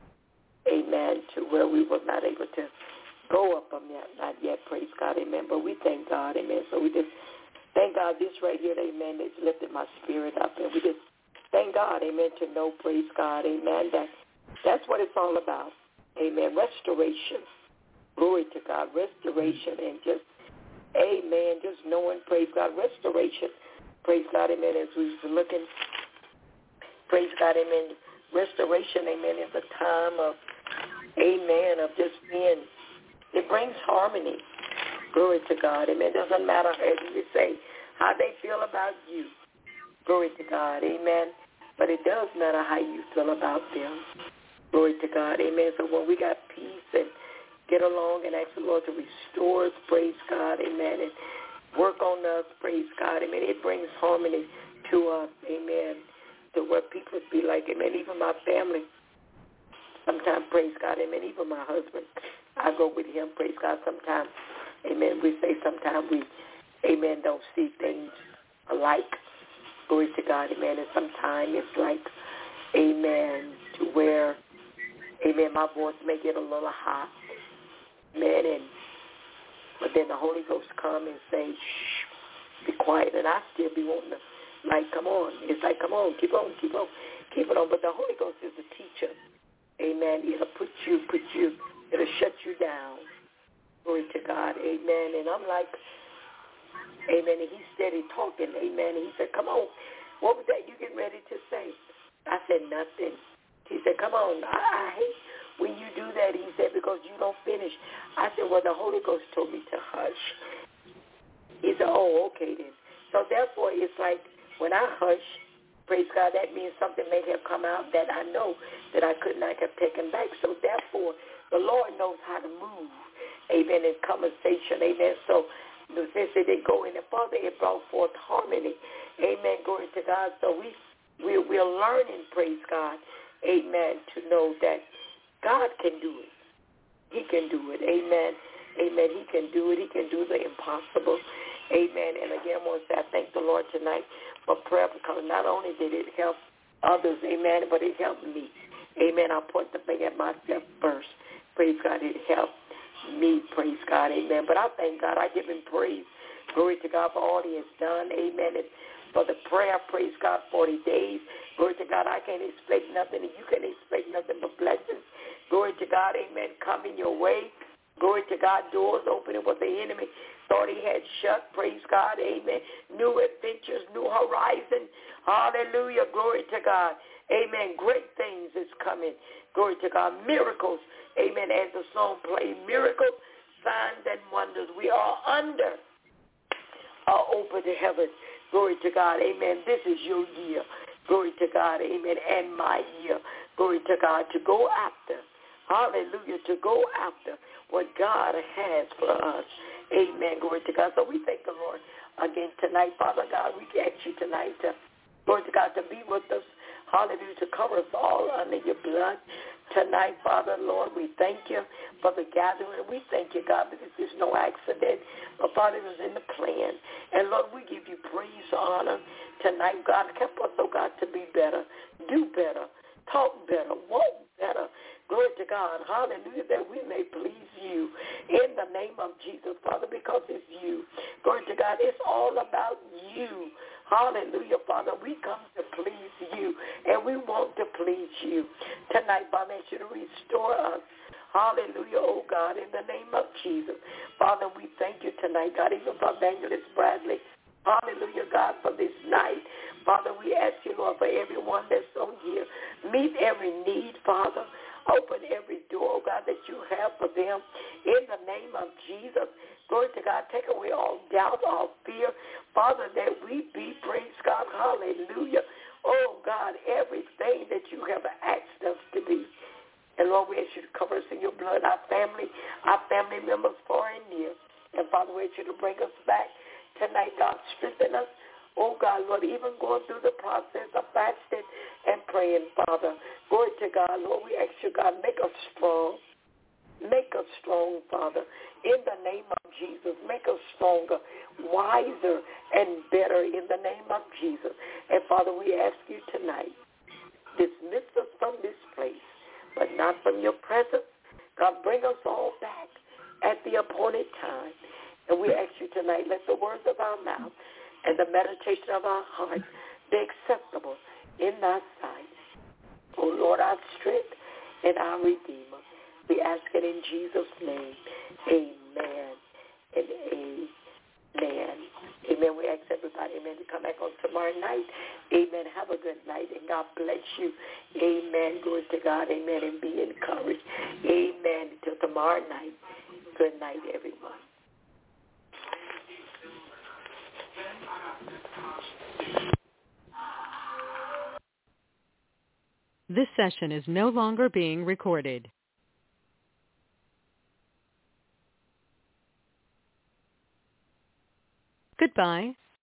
amen, to where we was not able to go up them yet, not yet, praise God, amen. But we thank God, amen. So we just thank God this right here, amen, it's lifted my spirit up. And we just thank God, amen, to know, praise God, amen, that that's what it's all about, amen, restoration. Glory to God, restoration and just, amen, just knowing, praise God, restoration. Praise God, amen, as we've been looking, praise God, amen, restoration, amen, is a time of, amen, of just being, it brings harmony. Glory to God. Amen. It doesn't matter, as you say, how they feel about you. Glory to God. Amen. But it does matter how you feel about them. Glory to God. Amen. So when we got peace and get along and ask the Lord to restore us, praise God. Amen. And work on us, praise God. Amen. It brings harmony to us. Amen. To where people be like, amen, even my family. Sometimes, praise God. Amen. Even my husband. I go with him, praise God, sometimes. Amen. We say sometimes we, amen, don't see things alike. Glory to God, amen. And sometimes it's like, amen, to where, amen, my voice may get a little hot. Amen. And But then the Holy Ghost come and say, shh, be quiet. And I still be wanting to, like, come on. It's like, come on, keep on, keep on, keep it on. But the Holy Ghost is a teacher. Amen. It'll put you, put you, it'll shut you down. Glory to God. Amen. And I'm like, amen. And he steady talking. Amen. And he said, come on. What was that you getting ready to say? I said, nothing. He said, come on. I, I hate when you do that. He said, because you don't finish. I said, well, the Holy Ghost told me to hush. He said, oh, okay then. So therefore, it's like when I hush, praise God, that means something may have come out that I know that I could not have taken back. So therefore, the Lord knows how to move, amen, in conversation, amen. So since it didn't go any further, it brought forth harmony, amen, glory to God. So we, we, we're learning, praise God, amen, to know that God can do it. He can do it, amen, amen. He can do it. He can do the impossible, amen. And again, I want to say I thank the Lord tonight for prayer, because not only did it help others, amen, but it helped me, amen. I point the finger at myself first. Praise God, it helped me, praise God, amen. But I thank God. I give him praise. Glory to God for all he has done, amen. And for the prayer, praise God, forty days. Glory to God, I can't expect nothing, and you can't expect nothing but blessings. Glory to God, amen, coming your way. Glory to God, doors opening what the enemy thought he had shut. Praise God, amen. New adventures, new horizon. Hallelujah, glory to God. Amen, great things is coming. Glory to God, miracles. Amen, as the song played, miracles, signs, and wonders. We are under are open to heaven. Glory to God, amen. This is your year. Glory to God, amen, and my year. Glory to God, to go after. Hallelujah, to go after what God has for us. Amen, glory to God. So we thank the Lord again tonight. Father God, we ask you tonight to, glory to God, to be with us. Hallelujah, to cover us all under your blood. Tonight, Father, Lord, we thank you for the gathering. We thank you, God, because there's no accident. But, Father, it was in the plan. And, Lord, we give you praise, honor tonight, God. Help us, oh, God, to be better, do better, talk better, walk better. Glory to God. Hallelujah, that we may please you in the name of Jesus, Father, because it's you. Glory to God. It's all about you. Hallelujah, Father. We come to please you, and we want to please you. Tonight, Father, I ask you to restore us. Hallelujah, oh God, in the name of Jesus. Father, we thank you tonight, God, even for Evangelist Bradley. Hallelujah, God, for this night. Father, we ask you, Lord, for everyone that's on here. Meet every need, Father. Open every door, God, that you have for them. In the name of Jesus, glory to God, take away all doubt, all fear. Father, that we be, praise God, hallelujah. Oh, God, everything that you have asked us to be. And, Lord, we ask you to cover us in your blood, our family, our family members far and near. And, Father, we ask you to bring us back tonight, God. Strengthen us. Oh, God, Lord, even going through the process of fasting and praying, Father. Glory to God, Lord, we ask you, God, make us strong. Make us strong, Father, in the name of Jesus. Make us stronger, wiser, and better in the name of Jesus. And, Father, we ask you tonight, dismiss us from this place, but not from your presence. God, bring us all back at the appointed time. And we ask you tonight, let the words of our mouth and the meditation of our heart be acceptable in thy sight. O Lord, our strength and our Redeemer. We ask it in Jesus' name. Amen and amen. Amen. We ask everybody, amen, to come back on tomorrow night. Amen. Have a good night, and God bless you. Amen. Glory to God. Amen. And be encouraged. Amen. Until tomorrow night. Good night, everyone. This session is no longer being recorded. Goodbye.